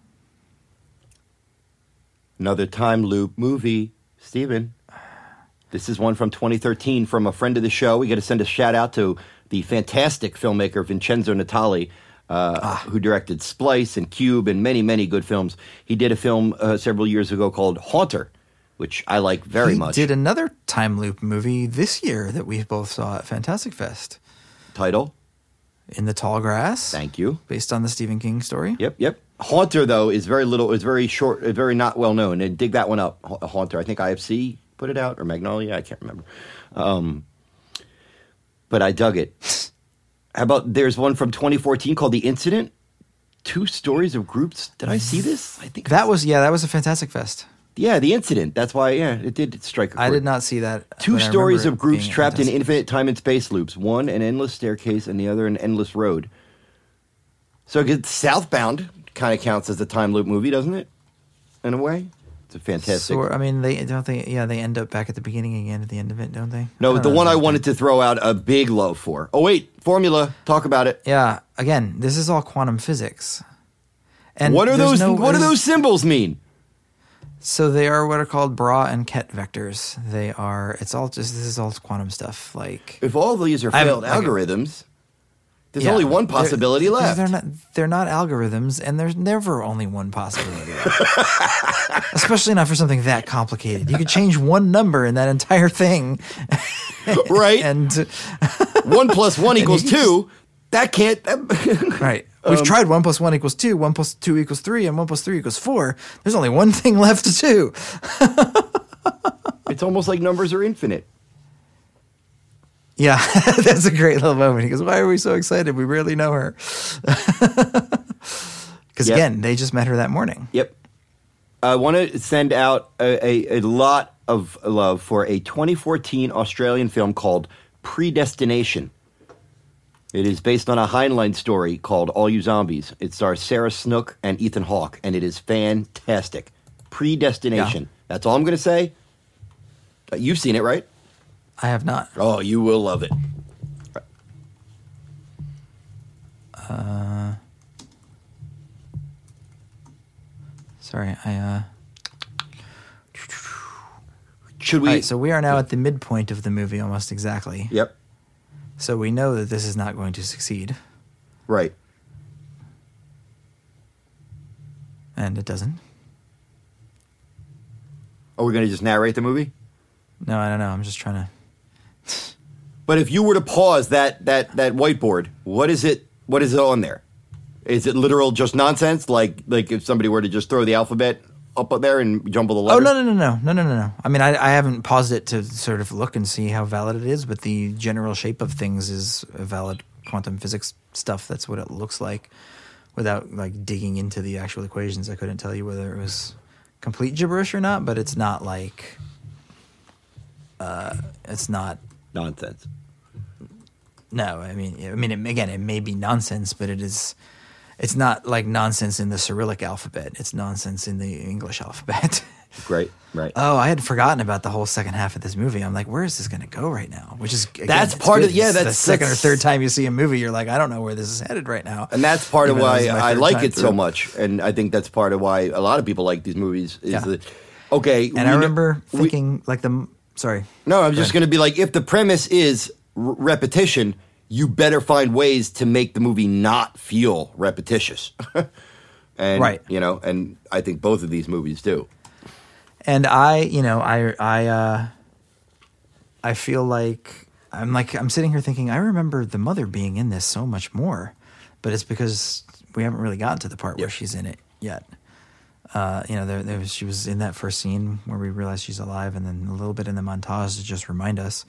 Another time loop movie, Steven. This is one from twenty thirteen from a friend of the show. We got to send a shout out to the fantastic filmmaker Vincenzo Natali, uh, ah. who directed Splice and Cube and many, many good films. He did a film uh, several years ago called Haunter, which I like very he much. He did another time loop movie this year that we both saw at Fantastic Fest. Title? In the Tall Grass. Thank you. Based on the Stephen King story. Yep, yep. Haunter, though, is very little, is very short, very not well known. And dig that one up. Haunter. I think I F C put it out, or Magnolia. I can't remember. Um, but I dug it. How about there's one from twenty fourteen called The Incident? Two stories of groups. Did I see this? I think that was, yeah, that was a Fantastic Fest. Yeah, The Incident. That's why, yeah, it did strike a chord. I did not see that. Two stories of groups trapped in fantastic. infinite time and space loops. One, an endless staircase, and the other, an endless road. So it's Southbound kind of counts as a time loop movie, doesn't it? In a way? It's a fantastic... So, I mean, they don't they, yeah, they end up back at the beginning again at the end of it, don't they? No, don't the know, one I wanted to throw out a big love for. Oh, wait, Formula. Talk about it. Yeah, again, this is all quantum physics. And what are those no, What do those symbols mean? So they are what are called Bra and Ket vectors. They are, it's all just, this is all quantum stuff. Like, if all these are failed like algorithms, there's yeah, only one possibility they're, left. They're not, they're not algorithms, and there's never only one possibility left. Especially not for something that complicated. You could change one number in that entire thing. Right. And one plus one equals two. That can't. That, right. We've um, tried one plus one equals two, one plus two equals three, and one plus three equals four. There's only one thing left to do. It's almost like numbers are infinite. Yeah, that's a great little moment. He goes, why are we so excited? We barely know her. Because, yep. again, they just met her that morning. Yep. I want to send out a, a, a lot of love for a twenty fourteen Australian film called Predestination. It is based on a Heinlein story called All You Zombies. It stars Sarah Snook and Ethan Hawke, and it is fantastic. Predestination. Yeah. That's all I'm going to say. Uh, you've seen it, right? I have not. Oh, you will love it. Uh, sorry, I... Uh... Should we... Right, so we are now at the midpoint of the movie almost exactly. Yep. So we know that this is not going to succeed. Right. And it doesn't. Are we going to just narrate the movie? No, I don't know. I'm just trying to... But if you were to pause that, that, that whiteboard, what is it What is it on there? Is it literal just nonsense? Like like if somebody were to just throw the alphabet up there and jumble the letters? Oh, no, no, no, no. No, no, no, no. I mean, I, I haven't paused it to sort of look and see how valid it is, but the general shape of things is a valid quantum physics stuff. That's what it looks like. Without like digging into the actual equations, I couldn't tell you whether it was complete gibberish or not, but it's not like... Uh, it's not... Nonsense. No, I mean, I mean, it, again, it may be nonsense, but it is. It's not like nonsense in the Cyrillic alphabet. It's nonsense in the English alphabet. Great, right. Oh, I had forgotten about the whole second half of this movie. I'm like, where is this going to go right now? Which is again, that's part good. of yeah. It's That's the second that's, or third time you see a movie, you're like, I don't know where this is headed right now. And that's part Even of why I like it through. so much. And I think that's part of why a lot of people like these movies. Is yeah. that okay? And I remember we, thinking like the sorry. No, I'm just going to be like, if the premise is r- repetition, you better find ways to make the movie not feel repetitious. And, right. you know, and I think both of these movies do. And I, you know, I, I, uh, I feel like I'm like, I'm sitting here thinking, I remember the mother being in this so much more, but it's because we haven't really gotten to the part yep. where she's in it yet. Uh, you know, there, there was, she was in that first scene where we realized she's alive, and then a little bit in the montage to just remind us.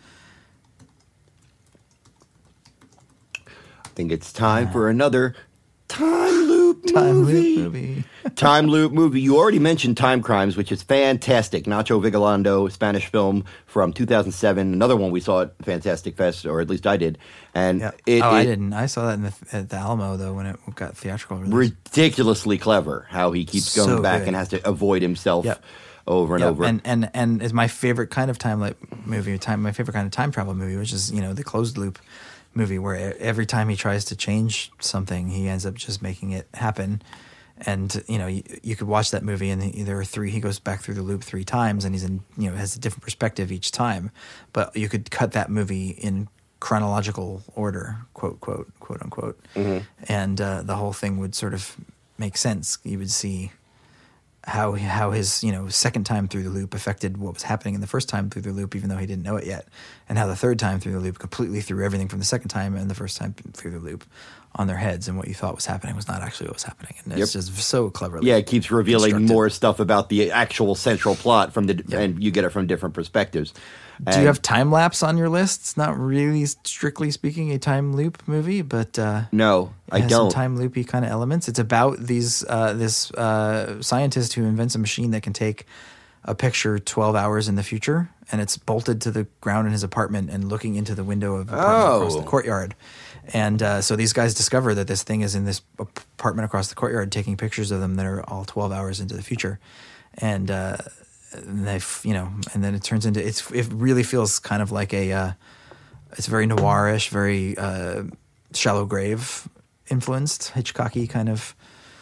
I think it's time uh, for another time loop Time movie. loop movie. Time loop movie. You already mentioned Time Crimes, which is fantastic. Nacho Vigalondo, Spanish film from two thousand seven. Another one we saw at Fantastic Fest, or at least I did. And Yeah. it, oh, it, I didn't. I saw that in the, at the Alamo though when it got theatrical release. ridiculously clever how he keeps going So back good. and has to avoid himself Yep. over and Yep, over. And and and is my favorite kind of time loop movie. Time my favorite kind of time travel movie, which is you know the closed loop movie, where e- every time he tries to change something, he ends up just making it happen. And you know you, you could watch that movie, and he, there are three. He goes back through the loop three times, and he's in you know has a different perspective each time. But you could cut that movie in chronological order, quote quote quote unquote, Mm-hmm. and uh, the whole thing would sort of make sense. You would see how how his you know second time through the loop affected what was happening in the first time through the loop, even though he didn't know it yet, and how the third time through the loop completely threw everything from the second time and the first time through the loop on their heads, and what you thought was happening was not actually what was happening, and it's Yep. just so cleverly. Yeah, it keeps revealing constructed. more stuff about the actual central plot from the, Yep. and you get it from different perspectives. Do you And- have time lapse on your list? It's not really strictly speaking a time loop movie, but uh, No, it I has don't. some time loopy kind of elements. It's about these uh, this uh, scientist who invents a machine that can take a picture twelve hours in the future, and it's bolted to the ground in his apartment and looking into the window of the apartment Oh. across the courtyard. And uh, so these guys discover that this thing is in this apartment across the courtyard, taking pictures of them that are all twelve hours into the future, and. Uh, and they, you know, and then it turns into it's. It really feels kind of like a. Uh, it's very noirish, very uh, Shallow Grave influenced, Hitchcocky kind of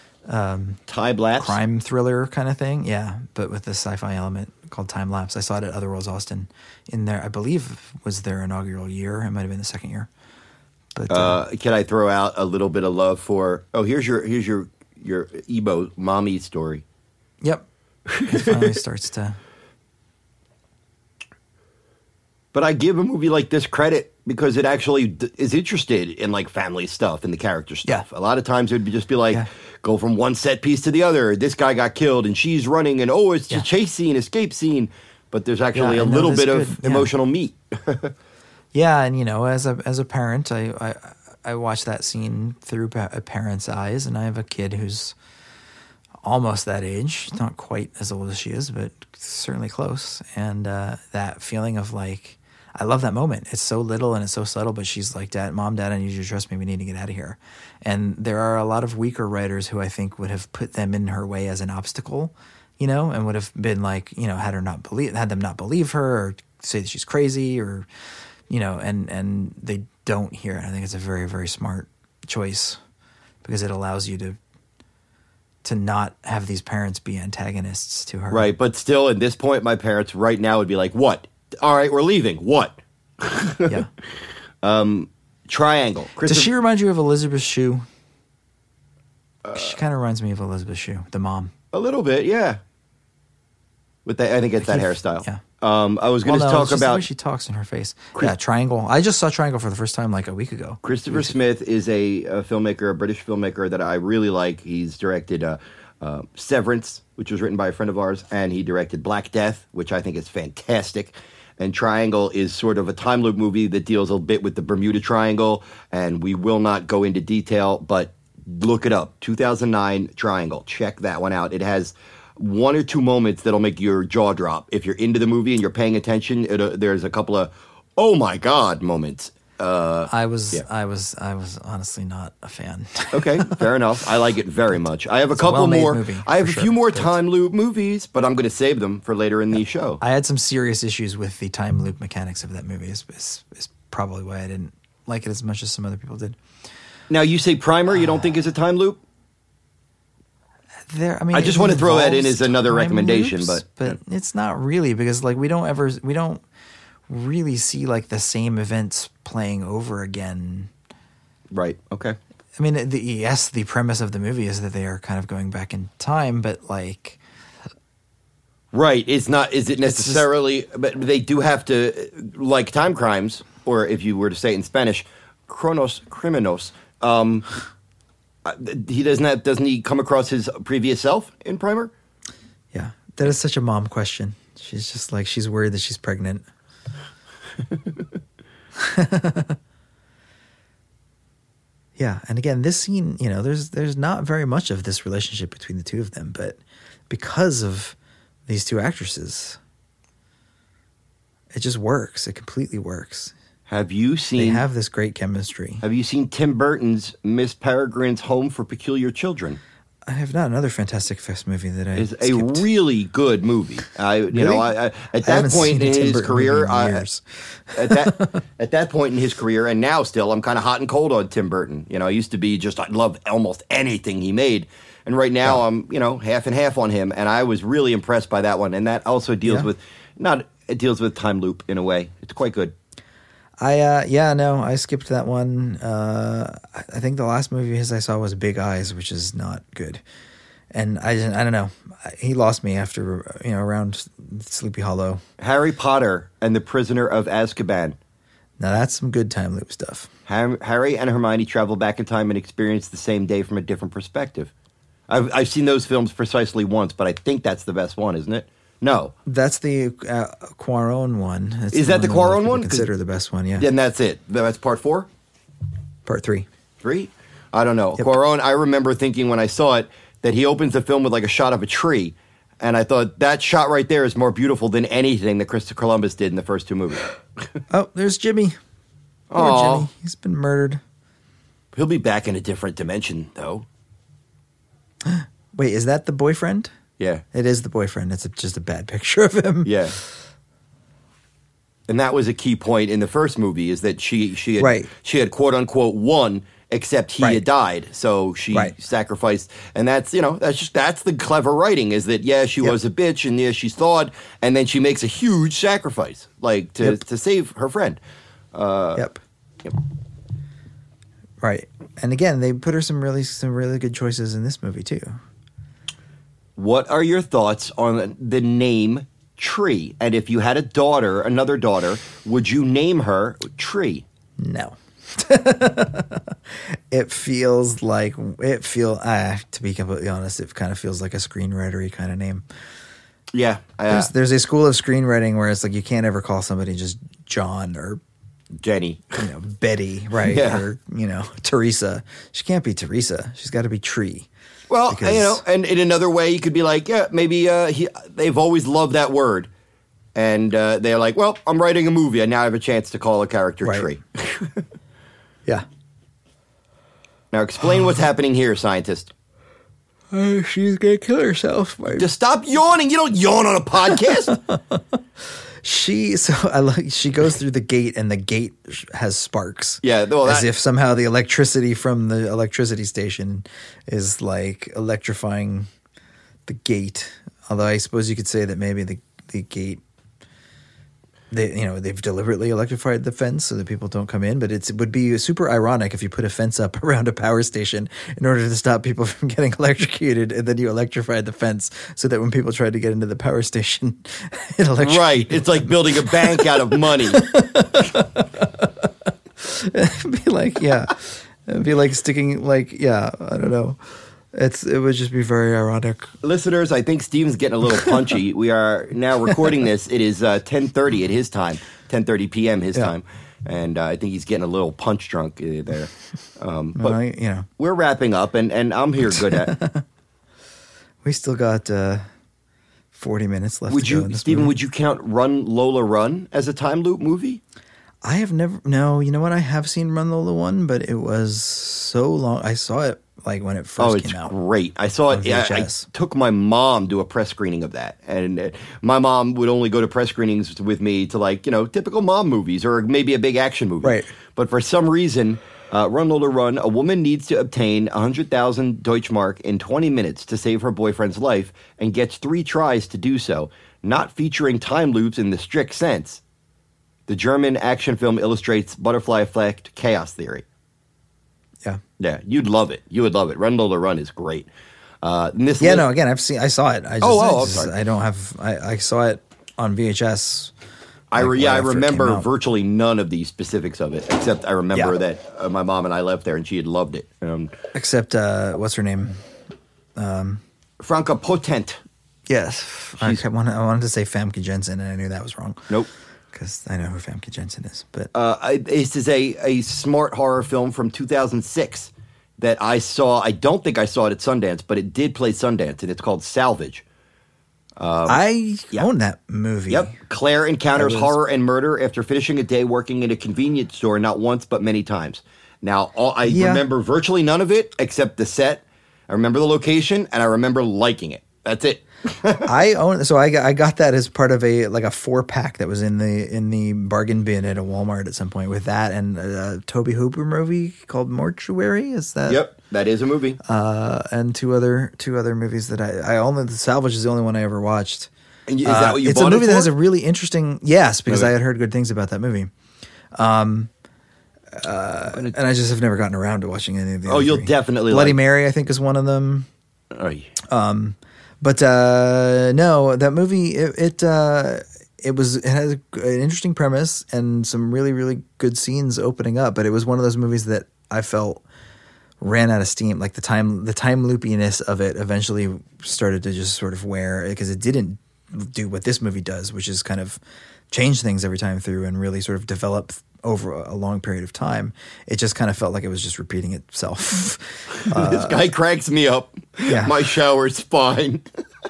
Time lapse. crime thriller kind of thing. Yeah, but with the sci-fi element called Time Lapse. I saw it at Other Worlds Austin in their, I believe, was their inaugural year. It might have been the second year. But uh, Uh, can I throw out a little bit of love for? Oh, here's your here's your your Ebo mommy story. yep, it finally starts to. But I give a movie like this credit because it actually d- is interested in like family stuff and the character stuff. Yeah. A lot of times it would be just be like, Yeah. go from one set piece to the other. This guy got killed and she's running, and oh, it's Yeah. a chase scene, escape scene. But there's actually Yeah, a I know little this bit good. of Yeah. emotional meat. Yeah, and you know, as a as a parent, I I, I watch that scene through pa- a parent's eyes, and I have a kid who's almost that age, not quite as old as she is, but certainly close. And uh, that feeling of like, I love that moment. It's so little and it's so subtle, but she's like, "Dad, Mom, Dad, I need you to trust me. We need to get out of here." And there are a lot of weaker writers who I think would have put them in her way as an obstacle, you know, and would have been like, you know, had her not believe, had them not believe her, or say that she's crazy, or you know, and and they don't hear it. I think it's a very very smart choice because it allows you to to not have these parents be antagonists to her. Right. But still, at this point, my parents right now would be like, what? All right, we're leaving. What? Yeah. Triangle. Does Christopher- she remind you of Elizabeth Shue? She kind of reminds me of Elizabeth Shue, the mom. A little bit, yeah. With that, I think it's that Keith- hairstyle. yeah. Um, I was going to Well, no, talk it's just the way about she talks in her face. Chris- yeah, Triangle. I just saw Triangle for the first time like a week ago. Christopher Smith is a, a filmmaker, a British filmmaker that I really like. He's directed uh, uh, Severance, which was written by a friend of ours, and he directed Black Death, which I think is fantastic. And Triangle is sort of a time loop movie that deals a bit with the Bermuda Triangle, and we will not go into detail, but look it up. two thousand nine Triangle. Check that one out. It has one or two moments that'll make your jaw drop. If you're into the movie and you're paying attention, it, uh, there's a couple of, oh my God moments. Uh, I was, Yeah. I was, I was honestly not a fan. Okay, fair enough. I like it very much. I have a It's a couple well-made more. movie, I have for a few sure, more but- time loop movies, but I'm going to save them for later in the show. I had some serious issues with the time loop mechanics of that movie. Is is, is probably why I didn't like it as much as some other people did. Now, you say Primer, you don't think is a time loop? There, I mean, I just it want to throw that in involves as another time recommendation, loops, but- but it's not really because like we don't ever we don't really see like the same events playing over again. Right. Okay. I mean, the yes, the premise of the movie is that they are kind of going back in time, but like Right. It's not, is it just- necessarily, but they do have to, like Time Crimes, or if you were to say it in Spanish, Chronos Crimenos, um, uh, he doesn't have, doesn't he come across his previous self in Primer? yeah, that is such a mom question. She's just like she's worried that she's pregnant. Yeah, and again, this scene, you know, there's there's not very much of this relationship between the two of them, but because of these two actresses, it just works. It completely works. Have you seen? They have this great chemistry. Have you seen Tim Burton's Miss Peregrine's Home for Peculiar Children? I have not. Another Fantastic Fest movie that I It's a skipped. really good movie. I, you Really? know, I, I, at I that haven't point seen a in Tim his Burton career, movie in I, years. at that at that point in his career, and now still, I'm kind of hot and cold on Tim Burton. You know, I used to be just I love almost anything he made, and right now Yeah. I'm you know half and half on him, and I was really impressed by that one. And that also deals Yeah. with not it deals with time loop in a way. It's quite good. I uh, yeah no, I skipped that one. Uh, I I think the last movie of his I saw was Big Eyes, which is not good. And I didn't, I don't know. He lost me after, you know, around Sleepy Hollow. Harry Potter and the Prisoner of Azkaban. Now that's some good time loop stuff. Har- Harry and Hermione travel back in time and experience the same day from a different perspective. I've I've seen those films precisely once, but I think that's the best one, isn't it? No. That's the uh, Quaron one. It's Is that the one a lot of Quaron people one? 'Cause- Consider the best one, yeah. Then that's it. That's part four? Part three. Three? I don't know. Yep. Quaron, I remember thinking when I saw it that he opens the film with like a shot of a tree. And I thought that shot right there is more beautiful than anything that Christopher Columbus did in the first two movies. Oh, there's Jimmy. Poor Aw. Jimmy. He's been murdered. He'll be back in a different dimension, though. Wait, is that the boyfriend? Yeah. It is the boyfriend. It's a, just a bad picture of him. Yeah. And that was a key point in the first movie is that she she had, Right. she had quote unquote won, except he Right. had died, so she Right. sacrificed. And that's you know that's just that's the clever writing is that yeah she Yep. was a bitch and yeah she's thawed, and then she makes a huge sacrifice like to Yep. to save her friend. Uh, Yep. Yep. Right. And again, they put her some really some really good choices in this movie too. What are your thoughts on the name Tree? And if you had a daughter, another daughter, would you name her Tree? No. It feels like it feel uh, to be completely honest, it kind of feels like a screenwritery kind of name. Yeah, uh, There's, there's a school of screenwriting where it's like you can't ever call somebody just John or Jenny. you know Betty, right? Yeah. Or you know Teresa. She can't be Teresa. She's got to be Tree. Well, Because- you know, and in another way, you could be like, yeah, maybe uh, he, they've always loved that word. And uh, they're like, well, I'm writing a movie. I now have a chance to call a character Right. Tree. Yeah. Now explain what's happening here, scientist. Uh, she's gonna kill herself. Just stop yawning. You don't yawn on a podcast. She so I like she goes through the gate and the gate sh- has sparks. Yeah, well, as that- if somehow the electricity from the electricity station is like electrifying the gate. Although I suppose you could say that maybe the the gate, they you know they've deliberately electrified the fence so that people don't come in. But it's, it would be super ironic if you put a fence up around a power station in order to stop people from getting electrocuted, and then you electrified the fence so that when people tried to get into the power station, it electrocuted. Right. It's like building a bank out of money. It'd be like, yeah, it'd be like sticking, like, yeah, I don't know. It's it would just be very ironic. Listeners, I think Steven's getting a little punchy. We are now recording this. It is uh, ten thirty at his time, ten thirty p.m. his Yeah. time. And uh, I think he's getting a little punch drunk uh, there. Um, but Well, I- you know, we're wrapping up, and, and I'm here good at. we still got uh, forty minutes left. Would to go in you, this Steven, movie. would you count Run Lola Run as a time loop movie? I have never. No, you know what? I have seen Run Lola one, but it was so long. I saw it like when it first Oh, it's came out. great. I saw on it. Yeah, I V H S. took my mom to a press screening of that. And uh, my mom would only go to press screenings with me to, like, you know, typical mom movies or maybe a big action movie. Right. But for some reason, uh, Run Lola Run, a woman needs to obtain one hundred thousand Deutschmark in twenty minutes to save her boyfriend's life and gets three tries to do so, not featuring time loops in the strict sense. The German action film illustrates butterfly effect chaos theory. Yeah. Yeah, you'd love it. You would love it. Run Lola Run is great. Uh, and this Yeah. li- No. Again, I've seen. I saw it. I just, Oh, oh, I, I'm just- sorry. I don't have. I, I saw it on V H S. I re- like, yeah, right I after it remember came out. virtually none of the specifics of it, except I remember Yeah. that uh, my mom and I left there and she had loved it. Um, Except, uh, what's her name? Franca Potent. Yes. I, She's- kept wanting, I wanted to say Famke Jensen, and I knew that was wrong. Nope. Because I know who Famke Jensen is. But Uh, I, this is a, a smart horror film from two thousand six. that I saw. I don't think I saw it at Sundance, but it did play Sundance, and it's called Salvage. Um, I yeah. own that movie. Yep. Claire encounters was... horror and murder after finishing a day working in a convenience store, not once but many times. Now, all, I yeah. remember virtually none of it except the set. I remember the location, and I remember liking it. That's it. I own so I got, I got that as part of a like a four pack that was in the in the bargain bin at a Walmart at some point with that and a Tobe Hooper movie called Mortuary. Is that? Yep, that is a movie. Uh, and two other two other movies that I I only the Salvage is the only one I ever watched. And is that what you uh, it's bought a movie it that for? has a really interesting yes because okay. I had heard good things about that movie. Um. Uh, and I just have never gotten around to watching any of the. Oh, other you'll three. definitely Bloody like. Mary, I think, is one of them. Oh, yeah. Um. But uh, no, that movie it it, uh, it was it has an interesting premise and some really really good scenes opening up. But it was one of those movies that I felt ran out of steam. Like the time the time loopiness of it eventually started to just sort of wear because it didn't do what this movie does, which is kind of change things every time through and really sort of develop over a long period of time. It just kind of felt like it was just repeating itself. uh, this guy cracks me up. Yeah. My shower's fine.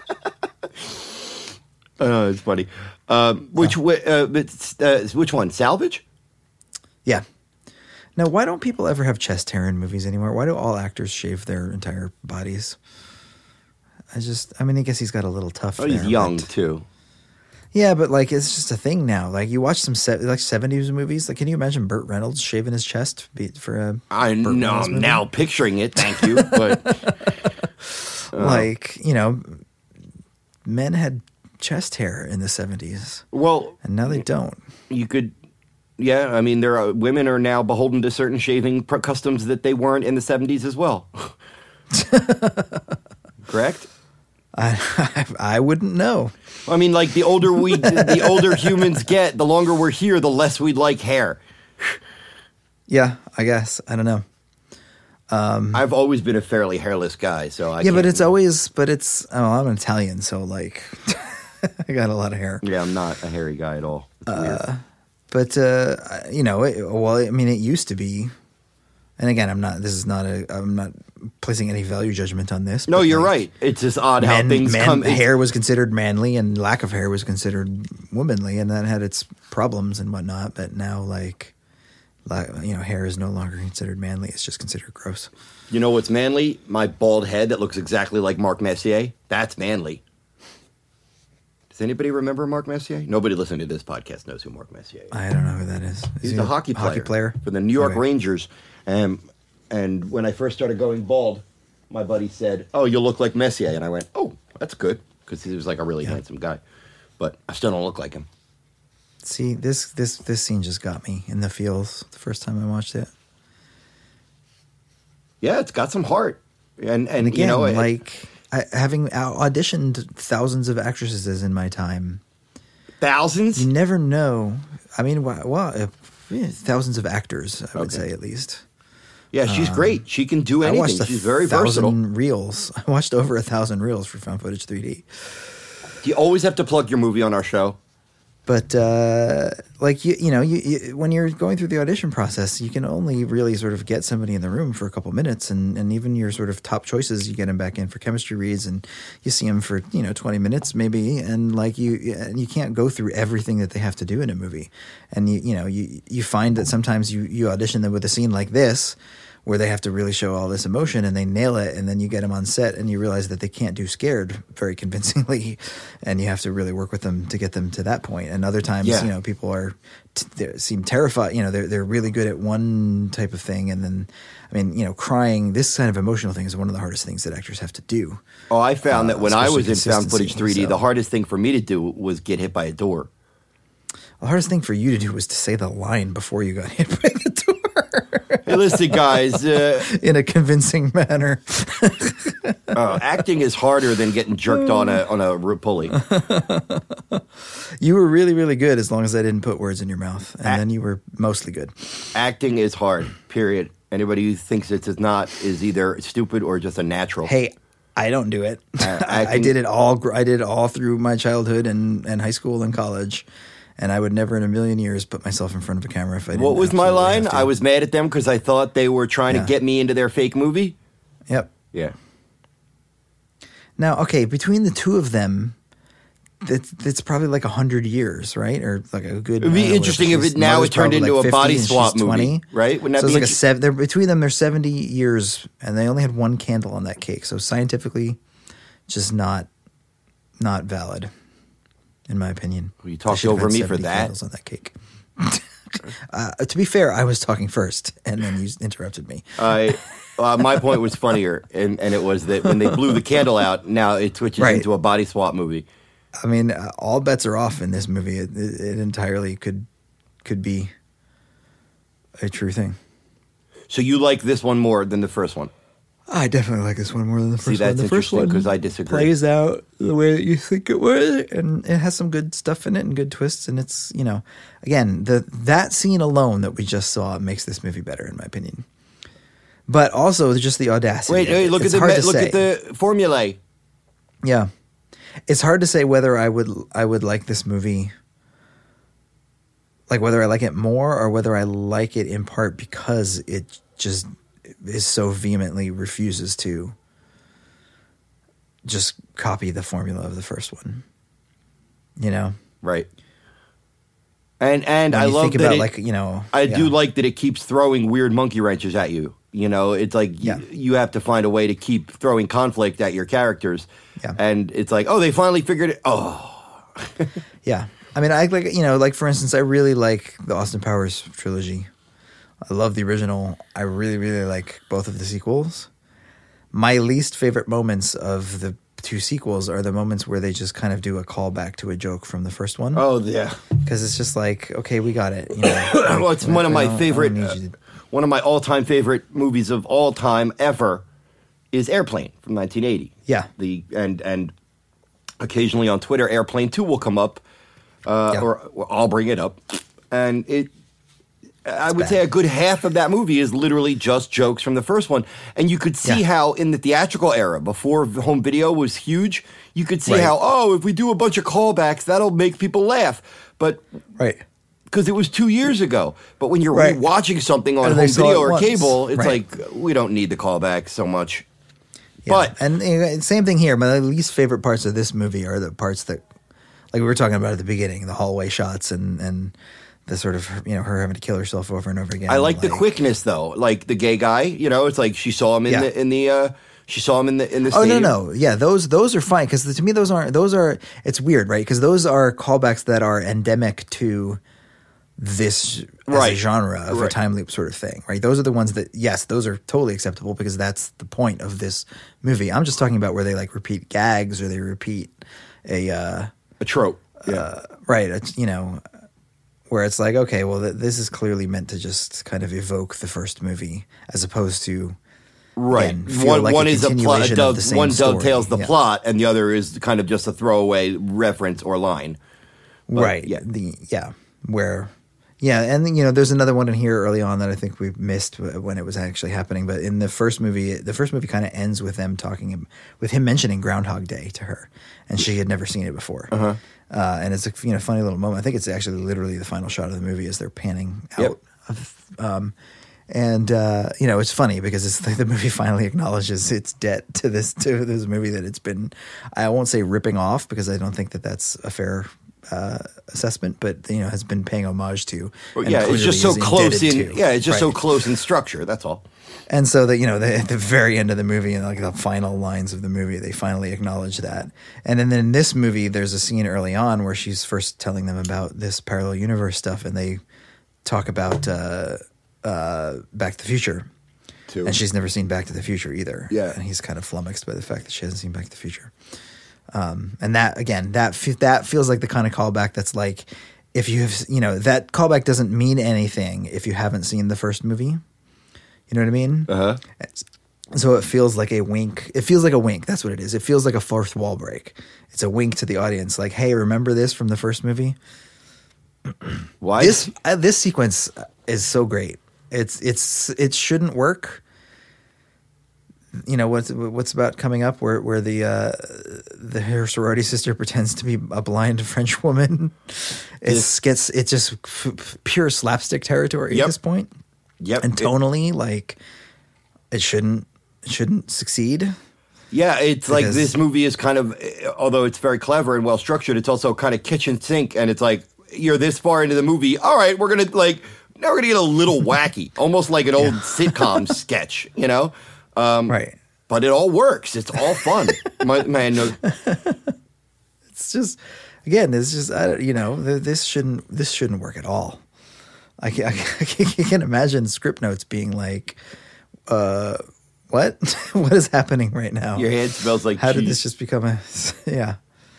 Oh, it's funny. Um, which yeah. uh, uh, which one? Salvage? Yeah. Now, why don't people ever have chest hair in movies anymore? Why do all actors shave their entire bodies? I just, I mean, I guess he's got a little tough. Oh, he's there, young but, too. Yeah, but like it's just a thing now. Like you watch some se- like seventies movies. Like, can you imagine Burt Reynolds shaving his chest for a? I Burt know. Reynolds I'm movie? now picturing it. Thank you. But uh, like you know, men had chest hair in the seventies. Well, and now they don't. You could. Yeah, I mean, there are women are now beholden to certain shaving pr- customs that they weren't in the seventies as well. Correct? I, I I wouldn't know. I mean, like the older we, the older humans get, the longer we're here, the less we like hair. Yeah, I guess I don't know. Um, I've always been a fairly hairless guy, so I yeah, can't, but it's always, but it's. Oh, I'm an Italian, so like, I got a lot of hair. Yeah, I'm not a hairy guy at all. It's weird. Uh, but uh, you know, it, well, I mean, it used to be. And again, I'm not. This is not a. I'm not placing any value judgment on this. No, you're like, right. It's just odd men, how things men, come. Hair was considered manly, and lack of hair was considered womanly, and that had its problems and whatnot. But now, like, like you know, hair is no longer considered manly. It's just considered gross. You know what's manly? My bald head that looks exactly like Mark Messier. That's manly. Does anybody remember Mark Messier? Nobody listening to this podcast knows who Mark Messier is. I don't know who that is. is He's he the a hockey player, hockey player for the New York okay. Rangers. Um, and when I first started going bald, my buddy said, "Oh, you'll look like Messier." And I went, "Oh, that's good," because he was like a really yeah. handsome guy. But I still don't look like him. See, this this this scene just got me in the feels the first time I watched it. Yeah, it's got some heart, and and, and again, you know, it, like I, having auditioned thousands of actresses in my time, thousands. you never know. I mean, well, well yeah, thousands of actors, I would Okay. say at least. Yeah, she's um, great. She can do anything. I watched a She's very thousand versatile. reels. I watched over a thousand reels for Found Footage three D. Do you always have to plug your movie on our show? But uh, like you, you know, you, you, when you're going through the audition process, you can only really sort of get somebody in the room for a couple minutes, and, and even your sort of top choices, you get them back in for chemistry reads, and you see them for you know twenty minutes maybe, and like you, and you can't go through everything that they have to do in a movie, and you you know you you find that sometimes you you audition them with a scene like this, where they have to really show all this emotion and they nail it, and then you get them on set and you realize that they can't do scared very convincingly, and you have to really work with them to get them to that point. And other times, Yeah. you know, people are t- they seem terrified. You know, they're they're really good at one type of thing, and then, I mean, you know, crying. This kind of emotional thing is one of the hardest things that actors have to do. Oh, I found Uh, that when I especially was in Found Footage consistency, three D, so. the hardest thing for me to do was get hit by a door. The hardest thing for you to do was to say the line before you got hit by the door. Hey, listen, guys. Uh, In a convincing manner. uh, acting is harder than getting jerked on a on a r- pulley. You were really, really good as long as I didn't put words in your mouth. And Act- then you were mostly good. Acting is hard. Period. Anybody who thinks it is not is either stupid or just a natural. Hey, I don't do it. Uh, I, I acting- did it all. gr- I did it all through my childhood and, and high school and college. and I would never in a million years put myself in front of a camera if I didn't. What was my absolutely line? have to. I was mad at them because I thought they were trying Yeah. to get me into their fake movie. Yep. Yeah. Now, okay, between the two of them, that's that's probably like a hundred years, right? Or like a good. It would I don't be know, interesting whatever. if His it now mother's it turned probably into like a body fifty and swap she's movie, twenty. right? Wouldn't that so be it's like a inter- seven. They're between them. They're seventy years, and they only had one candle on that cake. So scientifically, just not not valid, in my opinion. Well, you They talked should have over had me for seventy that. candles on that cake. uh, to be fair, I was talking first, and then you interrupted me. I uh, my point was funnier, and, and it was that when they blew the candle out, now it switches Right. into a body swap movie. I mean, uh, all bets are off in this movie. It, it, it entirely could could be a true thing. So you like this one more than the first one? I definitely like this one more than the first See, that's one. The first interesting, one 'cause I disagree. Plays out the way that you think it would, and it has some good stuff in it and good twists. And it's, you know, again, the that scene alone that we just saw makes this movie better, in my opinion. But also just the audacity. Wait, of wait it. look It's at the hard me- to look say. at the formulae. Yeah, it's hard to say whether I would I would like this movie, like whether I like it more or whether I like it in part because it just is so vehemently refuses to just copy the formula of the first one. You know, Right. And and when I you love think that about it, like you know, I do yeah. like that it keeps throwing weird monkey wrenches at you. You know, it's like Yeah. you, you have to find a way to keep throwing conflict at your characters. Yeah. And it's like, oh, they finally figured it. Oh, Yeah. I mean, I like, you know, like for instance, I really like the Austin Powers trilogy. I love the original. I really, really like both of the sequels. My least favorite moments of the two sequels are the moments where they just kind of do a callback to a joke from the first one. oh yeah. Because it's just like, okay, we got it. You know, Well, it's one of I my don't- I favorite, don't uh, need you to- one of my all-time favorite movies of all time ever is Airplane from nineteen eighty. Yeah. The and and occasionally on Twitter, Airplane Two will come up, uh, Yeah. or, or I'll bring it up, and it. I would bad. say a good half of that movie is literally just jokes from the first one, and you could see Yeah. how in the theatrical era, before home video was huge, you could see Right. how oh, if we do a bunch of callbacks, that'll make people laugh, but. Right. Because it was two years ago. But when you're Right. watching something on And they home saw video it or once. cable, it's Right. like, we don't need the callback so much. Yeah. But and uh, same thing here. My least favorite parts of this movie are the parts that, like we were talking about at the beginning, the hallway shots and and the sort of, you know, her having to kill herself over and over again. I like, the quickness, though. Like the gay guy, you know, it's like she saw him in Yeah. the, in the, uh, she saw him in the, in the Oh no stadium. no yeah those those are fine because to me those aren't those are it's weird, right? Because those are callbacks that are endemic to this as Right. a genre of Right. a time loop sort of thing, right? Those are the ones that, yes, those are totally acceptable because that's the point of this movie. I'm just talking about where they like repeat gags or they repeat a uh, A trope. Yeah. uh, right, a, you know, where it's like, okay, well, th- this is clearly meant to just kind of evoke the first movie as opposed to right. again, feel One, like one a is a plot. continuation of Dove, the same one story. dovetails the Yeah. plot, and the other is kind of just a throwaway reference or line. But, right. yeah. The yeah, where yeah, and you know, there's another one in here early on that I think we missed when it was actually happening. But in the first movie, the first movie kind of ends with them talking, with him mentioning Groundhog Day to her, and she had never seen it before. Uh-huh. Uh, and it's a you know funny little moment. I think it's actually literally the final shot of the movie as they're panning out. Yep. Of, um, and uh, you know, it's funny because it's like the movie finally acknowledges its debt to this to this movie that it's been. I won't say ripping off because I don't think that that's a fair uh, assessment, but you know, has been paying homage to. Well, and yeah, it's clearly just so is close in. indebted to. Yeah, it's just so Right. close in structure. That's all. And so that, you know, the, at the very end of the movie and like the final lines of the movie, they finally acknowledge that. And then in this movie, there's a scene early on where she's first telling them about this parallel universe stuff, and they talk about uh, uh, Back to the Future. Too. And she's never seen Back to the Future either. Yeah. And he's kind of flummoxed by the fact that she hasn't seen Back to the Future. Um, and that, again, that fe- that feels like the kind of callback that's like, if you have, you know, that callback doesn't mean anything if you haven't seen the first movie. You know what I mean? Uh-huh. So it feels like a wink. It feels like a wink. That's what it is. It feels like a fourth wall break. It's a wink to the audience, like, "Hey, remember this from the first movie?" Why? This uh, this sequence is so great. It's it's it shouldn't work. you know what's what's about coming up where where the uh, the her sorority sister pretends to be a blind French woman. It's gets it's just f- f- pure slapstick territory Yep. at this point. Yep. And It- tonally, like it shouldn't it shouldn't succeed. Yeah, it's like Because- this movie is kind of, although it's very clever and well structured, it's also kind of kitchen sink, and it's like you're this far into the movie. All right, we're gonna like now we're gonna get a little wacky, almost like an old sitcom sketch, you know? Um, Right. But it all works. It's all fun. My, man, no, It's just again, it's just I, don't- you know th- this shouldn't this shouldn't work at all. I can, I can, I can imagine script notes being like, uh, "What? What is happening right now? your head smells like How cheese. did this just become a yeah?"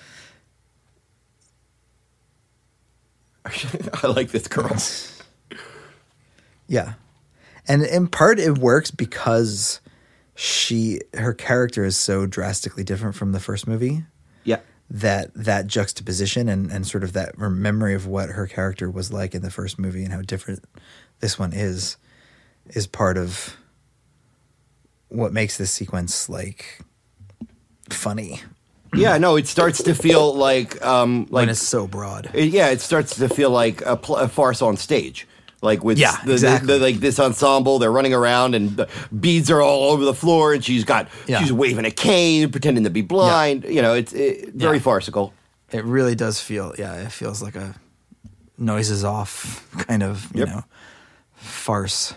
I like this girl. Yeah. And in part it works because she her character is so drastically different from the first movie Yeah. that that juxtaposition and, and sort of that memory of what her character was like in the first movie and how different this one is is part of what makes this sequence like funny Yeah, no, it starts to feel like um when like it's so broad. it- yeah, it starts to feel like a, pl- a farce on stage. Like with Yeah, the, exactly. the, the, like this ensemble, they're running around and the beads are all over the floor, and she's got Yeah. she's waving a cane, pretending to be blind. You know, it's it, very Yeah. farcical. It really does feel yeah, it feels like a noises off kind of, you Yep. know, farce.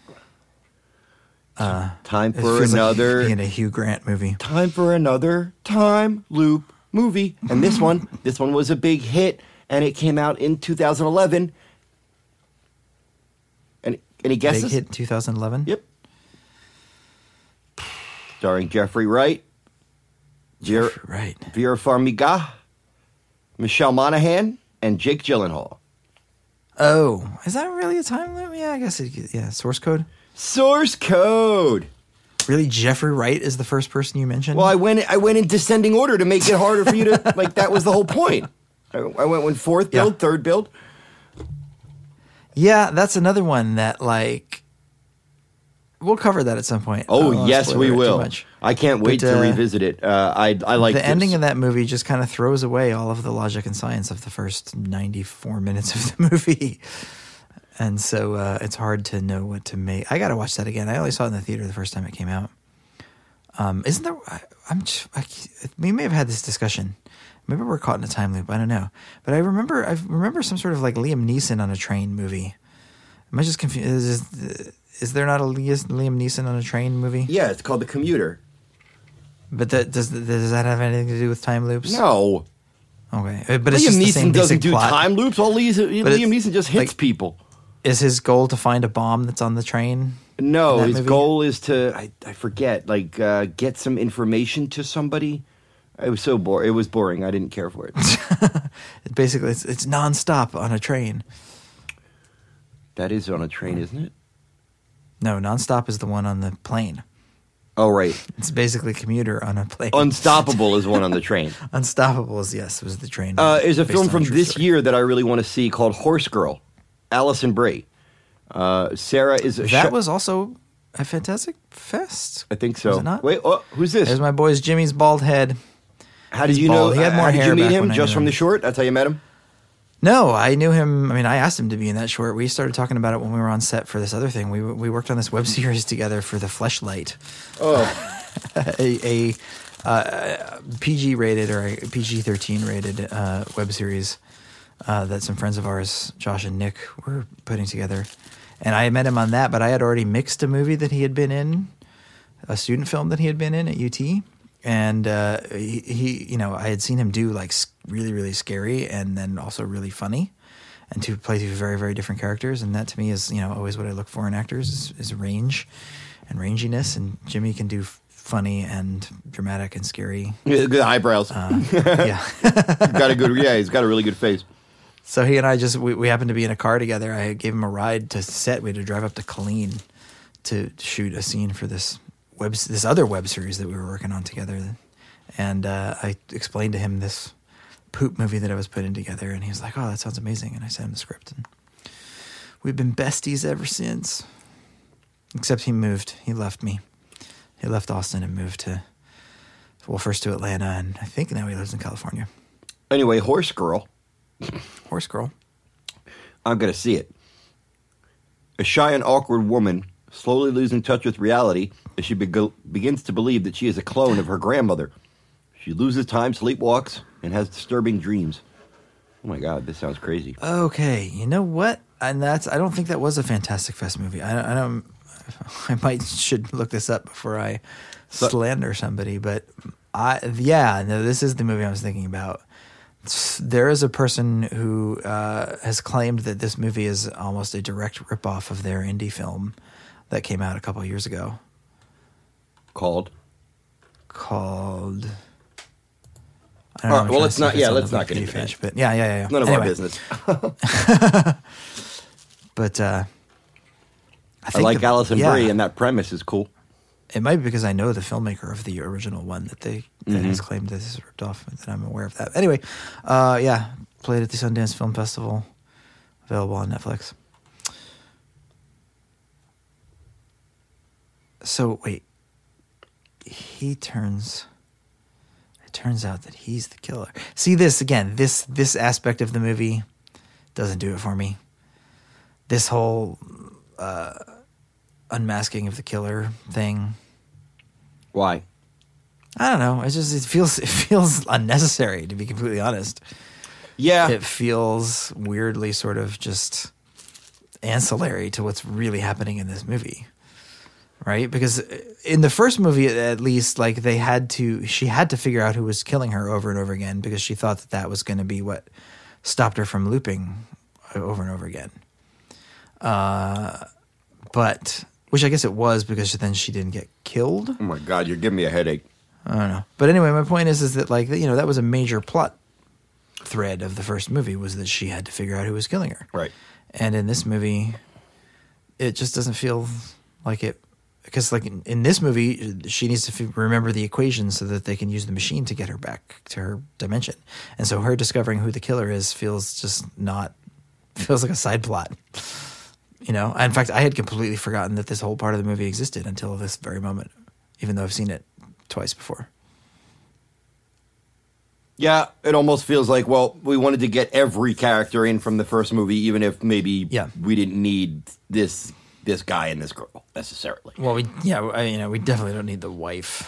Time It for feels another like being a Hugh Grant movie. time for another time loop movie, and this one this one was a big hit, and it came out in two thousand eleven. And any guesses? Big hit twenty eleven. Yep. Starring Jeffrey Wright, Jer- Right. Vera Farmiga, Michelle Monaghan, and Jake Gyllenhaal. Oh, is that really a time limit? Yeah, I guess it, yeah. Source code. Source code. Really, Jeffrey Wright is the first person you mentioned. Well, I went I went in descending order to make it harder for you to like. That was the whole point. I, I went with fourth build, Yeah. third build. Yeah, that's another one that like we'll cover that at some point. I don't Oh wanna yes, spoil we it too will. much. I can't wait But, to uh, revisit it. Uh, I I like the ending this. of that movie just kind of throws away all of the logic and science of the first ninety-four minutes of the movie. And so uh, it's hard to know what to make. I got to watch that again. I only saw it in the theater the first time it came out. Um, isn't there? I, I'm. Just, I, we may have had this discussion. Maybe we're caught in a time loop. I don't know. But I remember. I remember some sort of like Liam Neeson on a train movie. Am I just confused? Is, is there not a Liam Neeson on a train movie? Yeah, it's called The Commuter. But that, does does that have anything to do with time loops? No, Okay, but it's Liam just the same Neeson doesn't basic do plot. time loops. All Liam, But Liam it's Neeson just hits like- people. Is his goal to find a bomb that's on the train? No, in that his movie? goal is to I, I forget like uh, get some information to somebody. It was so boring. It was boring. I didn't care for it. Basically, it's it's nonstop on a train. That is on a train, isn't it? No, nonstop is the one on the plane. Oh right, It's basically commuter on a plane. Unstoppable is one on the train. Unstoppable is yes, was the train. Uh, there's a based film on from true this story. year that I really want to see called Horse Girl. Alison Brie. Uh, Sarah is a That sh- was also a Fantastic Fest. I think so. Was it not? Wait, oh, who's this? There's my boy's Jimmy's bald head. How did he's you know? bald. He had uh, more how did hair you meet back him? when I Just knew from him. the short? That's how you met him. No, I knew him. I mean, I asked him to be in that short. We started talking about it when we were on set for this other thing. We we worked on this web series together for the Fleshlight. Oh, a, a uh, P G rated or a P G thirteen rated uh, web series uh, that some friends of ours, Josh and Nick, were putting together. And I met him on that, but I had already mixed a movie that he had been in, a student film that he had been in at U T. And uh, he, he, you know, I had seen him do like s- really, really scary and then also really funny, and to play two very, very different characters. And that to me is, you know, always what I look for in actors is, is range and ranginess. And Jimmy can do f- funny and dramatic and scary. good eyebrows. Uh, yeah. He's got a good. Yeah, he's got a really good face. So he and I just we, we happened to be in a car together. I gave him a ride to set. We had to drive up to Colleen to shoot a scene for this web this other web series that we were working on together. And uh, I explained to him this poop movie that I was putting together, and he was like, "Oh, that sounds amazing." And I sent him the script, and we've been besties ever since. Except he moved. He left me. He left Austin and moved to, well, first to Atlanta, and I think now he lives in California. Anyway, Horse Girl. Horse Girl. I'm going to see it. A shy and awkward woman slowly losing touch with reality as she be- begins to believe that she is a clone of her grandmother. She loses time, sleepwalks, and has disturbing dreams. Oh my God, this sounds crazy. Okay, you know what? And that's I don't think that was a Fantastic Fest movie. I, I don't. I might should look this up before I So- slander somebody. But I yeah, no, this is the movie I was thinking about. There is a person who uh, has claimed that this movie is almost a direct ripoff of their indie film that came out a couple of years ago. Called? Called. I All don't know right, how well, much let's not- it's yeah, on let's the not get Wikipedia into that. page, But yeah, yeah, yeah. yeah. None of Anyway. our business. But uh, I, I think like the- Alison yeah. Brie, and that premise is cool. It might be because I know the filmmaker of the original one that they that Mm-hmm. has claimed that this is ripped off, that I'm aware of that. Anyway, uh, yeah, played at the Sundance Film Festival, available on Netflix. So wait, he turns. It turns out that he's the killer. See this again. This this aspect of the movie doesn't do it for me. This whole uh, unmasking of the killer thing. Why? I don't know. It just it feels it feels unnecessary, to be completely honest. Yeah. It feels weirdly sort of just ancillary to what's really happening in this movie. Right? Because in the first movie, at least, like they had to, she had to figure out who was killing her over and over again because she thought that that was going to be what stopped her from looping over and over again. Uh, but, which I guess it was because then she didn't get killed. Oh my God, you're giving me a headache. I don't know. But anyway, my point is, is that like, you know, that was a major plot thread of the first movie was that she had to figure out who was killing her. Right. And in this movie, it just doesn't feel like it. Because like in, in this movie, she needs to f- remember the equation so that they can use the machine to get her back to her dimension. And so her discovering who the killer is feels just not, feels like a side plot. You know? In fact, I had completely forgotten that this whole part of the movie existed until this very moment, even though I've seen it twice before. Yeah, it almost feels like, well, we wanted to get every character in from the first movie, even if maybe Yeah. we didn't need this this guy and this girl necessarily. Well, we yeah, I, you know, we definitely don't need the wife.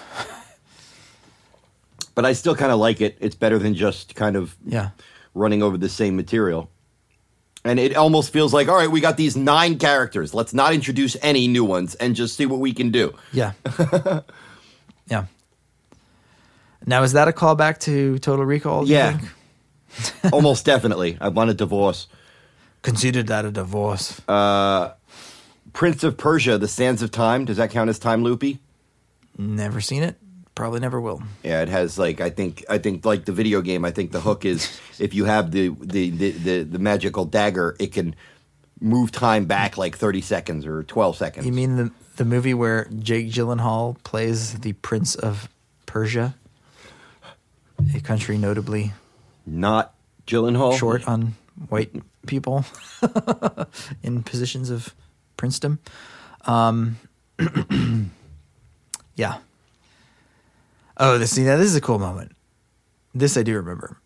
But I still kind of like it. It's better than just kind of Yeah. running over the same material. And it almost feels like, all right, we got these nine characters. Let's not introduce any new ones and just see what we can do. Yeah. Yeah. Now, is that a callback to Total Recall? do you Yeah. think? Almost definitely. I want a divorce. Consider that a divorce. Prince of Persia, The Sands of Time. Does that count as time loopy? Never seen it. Probably never will. Yeah, it has like I think I think like the video game. I think the hook is if you have the the, the, the, the magical dagger, it can move time back like thirty seconds or twelve seconds. You mean the the movie where Jake Gyllenhaal plays the Prince of Persia, a country notably Not Gyllenhaal? short on white people in positions of princedom? Um, yeah. Oh, this see now this is a cool moment. This I do remember.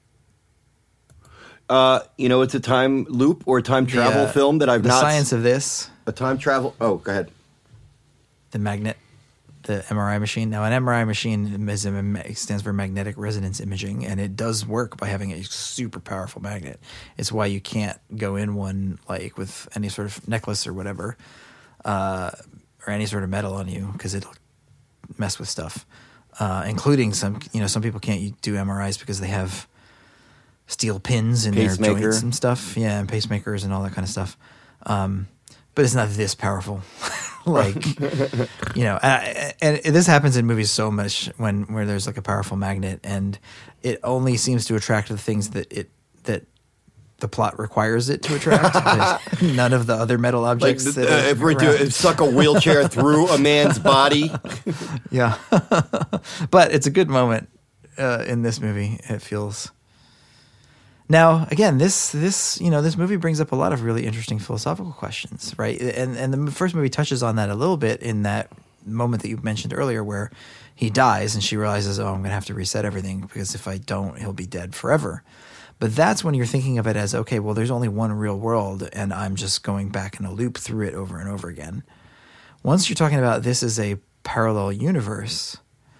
Uh, you know, it's a time loop or time travel The, uh, film that I've the not. science of this. A time travel. Oh, go ahead. The magnet, the M R I machine. Now, an M R I machine is a, it stands for magnetic resonance imaging, and it does work by having a super powerful magnet. It's why you can't go in one like with any sort of necklace or whatever, uh, or any sort of metal on you because it'll mess with stuff, uh, including some. You know, some people can't do M R Is because they have steel pins in their Pacemaker. joints and stuff. Yeah, and pacemakers and all that kind of stuff. Um, but it's not this powerful. Like, you know, and, and this happens in movies so much when where there's like a powerful magnet, and it only seems to attract the things that it that the plot requires it to attract. But none of the other metal Like objects. the, that uh, are if we're around. to suck a wheelchair through a man's body. Yeah, but it's a good moment uh, in this movie. It feels. Now, again, this this you know this movie brings up a lot of really interesting philosophical questions, right? And and the first movie touches on that a little bit in that moment that you mentioned earlier where he dies and she realizes, oh, I'm going to have to reset everything because if I don't, he'll be dead forever. But that's when you're thinking of it as, okay, well, there's only one real world and I'm just going back in a loop through it over and over again. Once you're talking about this is a parallel universe,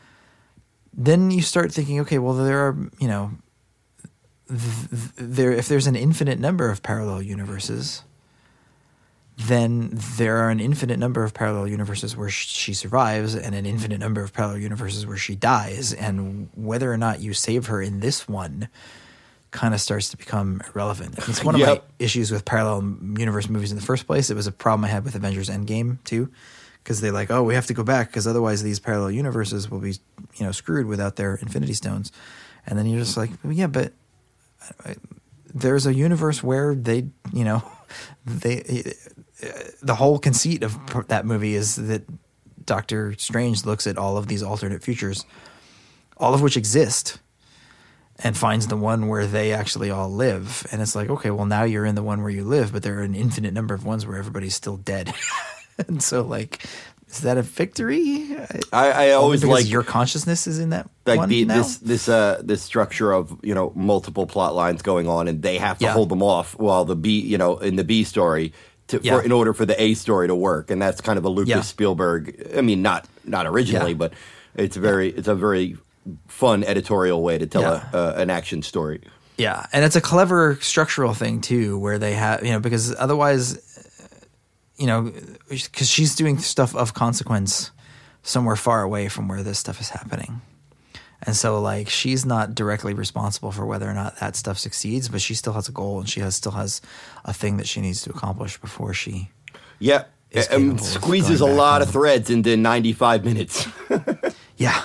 then you start thinking, okay, well, there are, you know, th- there if there's an infinite number of parallel universes, then there are an infinite number of parallel universes where sh- she survives and an infinite number of parallel universes where she dies. And whether or not you save her in this one kind of starts to become irrelevant. It's one of Yep. my issues with parallel universe movies in the first place. It was a problem I had with Avengers Endgame too, because they're like, oh, we have to go back because otherwise these parallel universes will be, you know, screwed without their Infinity Stones. And then you're just like, well, yeah, but I, there's a universe where they, you know, they the whole conceit of that movie is that Doctor Strange looks at all of these alternate futures, all of which exist, and finds the one where they actually all live. And it's like, okay, well, now you're in the one where you live, but there are an infinite number of ones where everybody's still dead. And so, like, is that a victory? I, I always because like your consciousness is in that like one the, now? this this uh this structure of, you know, multiple plot lines going on, and they have to Yeah. hold them off while the B, you know, in the B story to Yeah. for in order for the A story to work. And that's kind of a Lucas Yeah. Spielberg. I mean, not not originally, Yeah. but it's very it's a very fun editorial way to tell Yeah. a, uh, an action story. Yeah, and it's a clever structural thing too, where they have, you know, because otherwise, you know, because she's doing stuff of consequence somewhere far away from where this stuff is happening. And so, like, she's not directly responsible for whether or not that stuff succeeds, but she still has a goal and she has still has a thing that she needs to accomplish before she. Yeah, is and capable of squeezes a going back lot home. of threads into ninety-five minutes. Yeah,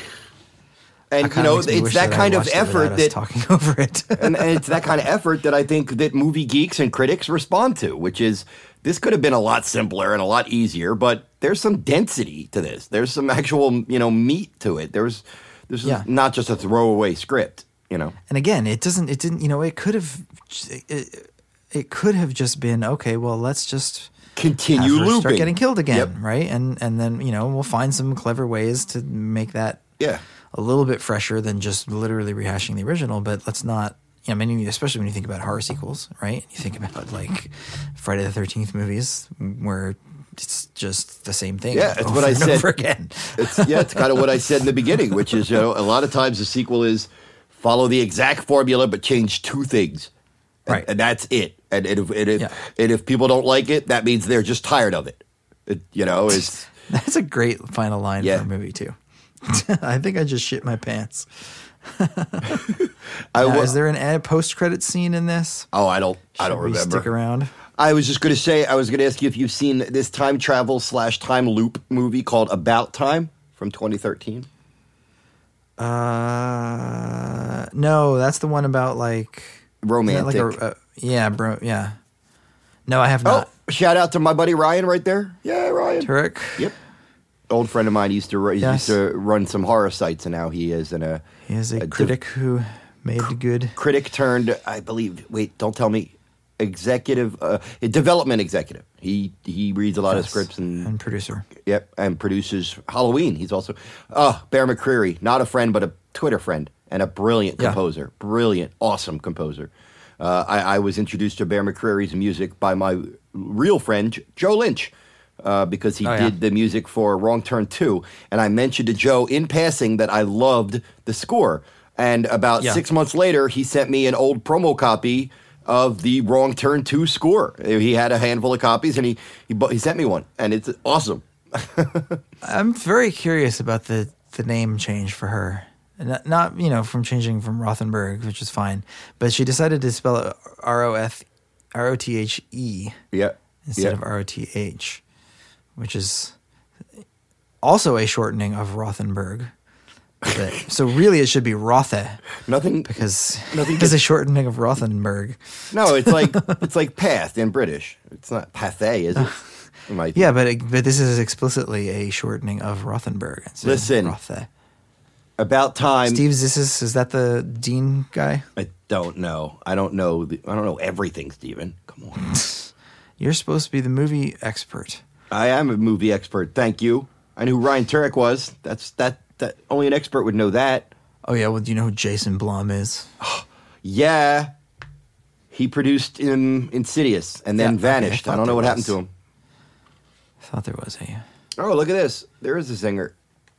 And, That you kinda know, makes me it's wish that I kind of watched it without effort us that talking over it. and, and it's that kind of effort that I think that movie geeks and critics respond to, which is this could have been a lot simpler and a lot easier, but there's some density to this. There's some actual, you know, meat to it. There's there's Yeah. not just a throwaway script, you know. And again, it doesn't. It didn't. You know, it could have. It, it could have just been okay. Well, let's just Continue have her looping. start getting killed again, Yep. right? And and then, you know, we'll find some clever ways to make that Yeah. a little bit fresher than just literally rehashing the original. But let's not. I mean, especially when you think about horror sequels, right? You think about like Friday the thirteenth movies, where it's just the same thing. Yeah, it's over what I and said. over again. It's yeah, it's kind of what I said in the beginning, which is, you know, a lot of times the sequel is follow the exact formula but change two things. And, Right. and that's it. And, and, if, and, if, Yeah. and if people don't like it, that means they're just tired of it. It you know, it's That's a great final line Yeah. for a movie too. I think I just shit my pants. I Now, wa- is there an ad post credit scene in this? Oh, I don't I Should don't we remember. Stick around. I was just going to say, I was going to ask you if you've seen this time travel slash time loop movie called About Time from twenty thirteen. Uh, no, that's the one about like Romantic. isn't that Like a, uh, yeah, bro. Yeah. No, I have Oh, not. shout out to my buddy Ryan right there. Yeah, Ryan. Turek. Yep. Old friend of mine used to, ru- he Yes. used to run some horror sites, and now he is in a He is a, a div- critic who made good. critic turned, I believe, wait, don't tell me, executive, uh, a development executive. He he reads a lot of Yes, scripts and, and producer. yep, and produces Halloween. He's also, oh, Bear McCreary, not a friend, but a Twitter friend, and a brilliant Yeah. composer. Brilliant, awesome composer. Uh, I, I was introduced to Bear McCreary's music by my real friend, Joe Lynch, uh, because he Oh, yeah. did the music for Wrong Turn two. And I mentioned to Joe in passing that I loved the score. And about Yeah. six months later, he sent me an old promo copy of the Wrong Turn two score. He had a handful of copies, and he he, bu- he sent me one, and it's awesome. I'm very curious about the the name change for her. Not, not you know from changing from Rothenberg, which is fine, but she decided to spell it R O F R O T H E Yeah. instead yeah. of R O T H, which is also a shortening of Rothenberg. But, so really, it should be Rothe Nothing. because Nothing it's gets- a shortening of Rothenberg. No, it's like it's like path in British. It's not pathe, is it? It might be. Yeah, but it, but this is explicitly a shortening of Rothenberg. instead of Listen. Rothe. About time. Steve Zissis, is that the Dean guy? I don't know. I don't know. The, I don't know everything, Steven. Come on. You're supposed to be the movie expert. I am a movie expert. Thank you. I knew who Ryan Turek was. That's that. That only an expert would know that. Oh yeah, well, do you know who Jason Blum is? Yeah, he produced um, Insidious and then Yeah, okay, vanished. I I, don't know thought what there happened to was. him. I thought there was a. Oh, look at this. There is a singer.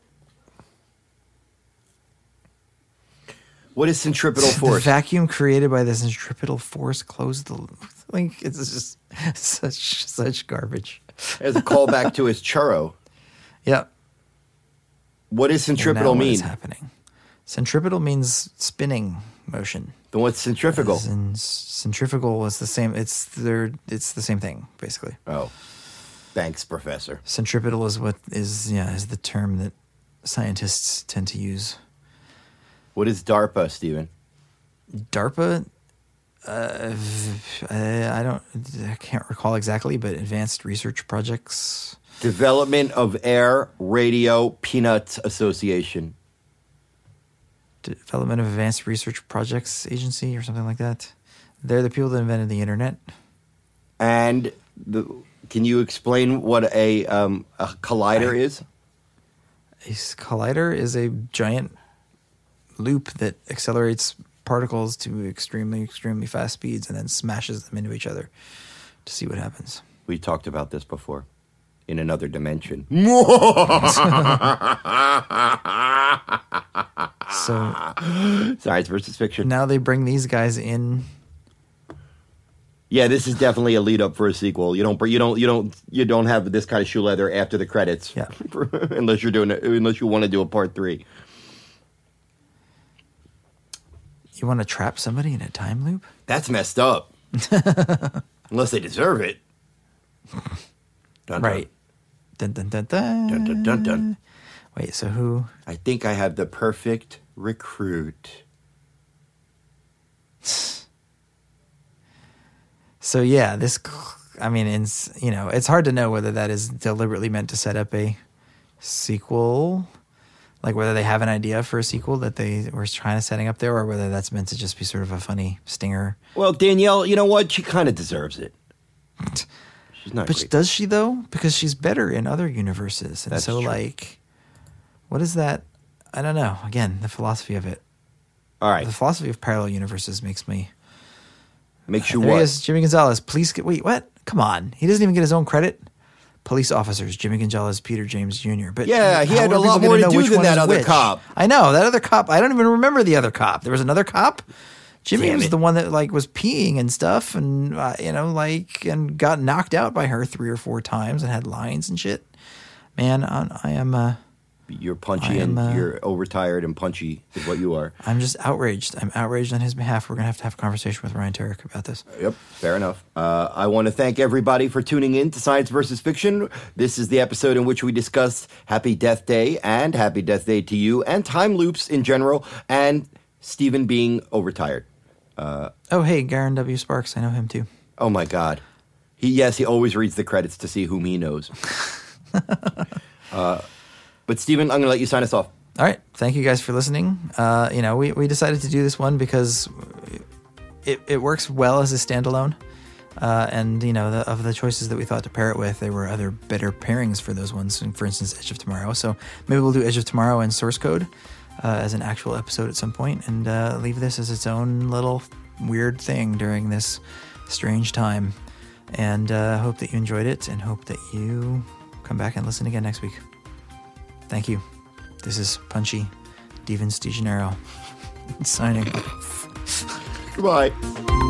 What is centripetal The force? vacuum created by the centripetal force closed the. Like it's just such such garbage. As a callback to his churro. Yep. What does centripetal Now what mean? is happening? Centripetal means spinning motion. Then what's centrifugal? As in centrifugal is the same. It's the it's the same thing basically. Oh, thanks, Professor. Centripetal is what is yeah is the term that scientists tend to use. What is DARPA, Stephen? DARPA, uh, I, I don't, I can't recall exactly, but Advanced Research Projects. Development of Air Radio Peanuts Association. Development of Advanced Research Projects Agency or something like that. They're the people that invented the internet. And the, can you explain what a, um, a collider I, is? A collider is a giant loop that accelerates particles to extremely, extremely fast speeds and then smashes them into each other to see what happens. We talked about this before in another dimension. So Science versus fiction. now they bring these guys in. Yeah, this is definitely a lead up for a sequel. You don't, you don't, you don't, you don't have this kind of shoe leather after the credits. Yeah. unless you're doing it, unless you want to do a part three. You want to trap somebody in a time loop? That's messed up. Unless they deserve it. Dun, Right. Dun, dun, dun, dun. Dun, dun, dun, dun. Wait, so who? I think I have the perfect recruit. So yeah, this. I mean, it's, you know, it's hard to know whether that is deliberately meant to set up a sequel, like whether they have an idea for a sequel that they were trying to setting up there, or whether that's meant to just be sort of a funny stinger. Well, Danielle, you know what? She kind of deserves it. She's not But great. does she though? Because she's better in other universes, and That's so true. like, what is that? I don't know. Again, the philosophy of it. All right. The philosophy of parallel universes makes me. Makes you There he what? is, Jimmy Gonzalez. Police. Get, wait, what? Come on. He doesn't even get his own credit. Police officers, Jimmy Gonzalez, Peter James Junior But Yeah, he how had are a lot people more gonna to know do which than one that is other which? cop. I know that other cop. I don't even remember the other cop. There was another cop. Jimmy Damn was it. the one that like was peeing and stuff, and uh, you know, like, and got knocked out by her three or four times and had lines and shit. Man, I, I am. Uh, You're punchy I am, and uh, you're overtired and punchy is what you are. I'm just outraged. I'm outraged on his behalf. We're gonna have to have a conversation with Ryan Turek about this. Yep, fair enough. Uh, I want to thank everybody for tuning in to Science versus Fiction. This is the episode in which we discussed Happy Death Day and Happy Death Day to you and time loops in general and Stephen being overtired. Oh, hey, Garen W. Sparks. I know him too. Oh my God. He yes, he always reads the credits to see whom he knows. uh, but Stephen, I'm going to let you sign us off. All right. Thank you guys for listening. Uh, you know, we, we decided to do this one because it, it works well as a standalone. Uh, and, you know, the, of the choices that we thought to pair it with, there were other better pairings for those ones. For instance, Edge of Tomorrow. So maybe we'll do Edge of Tomorrow and Source Code uh, as an actual episode at some point, and uh, leave this as its own little weird thing during this strange time. And uh, hope that you enjoyed it, and hope that you come back and listen again next week. Thank you. This is Punchy Devin DeGennaro signing off. Goodbye.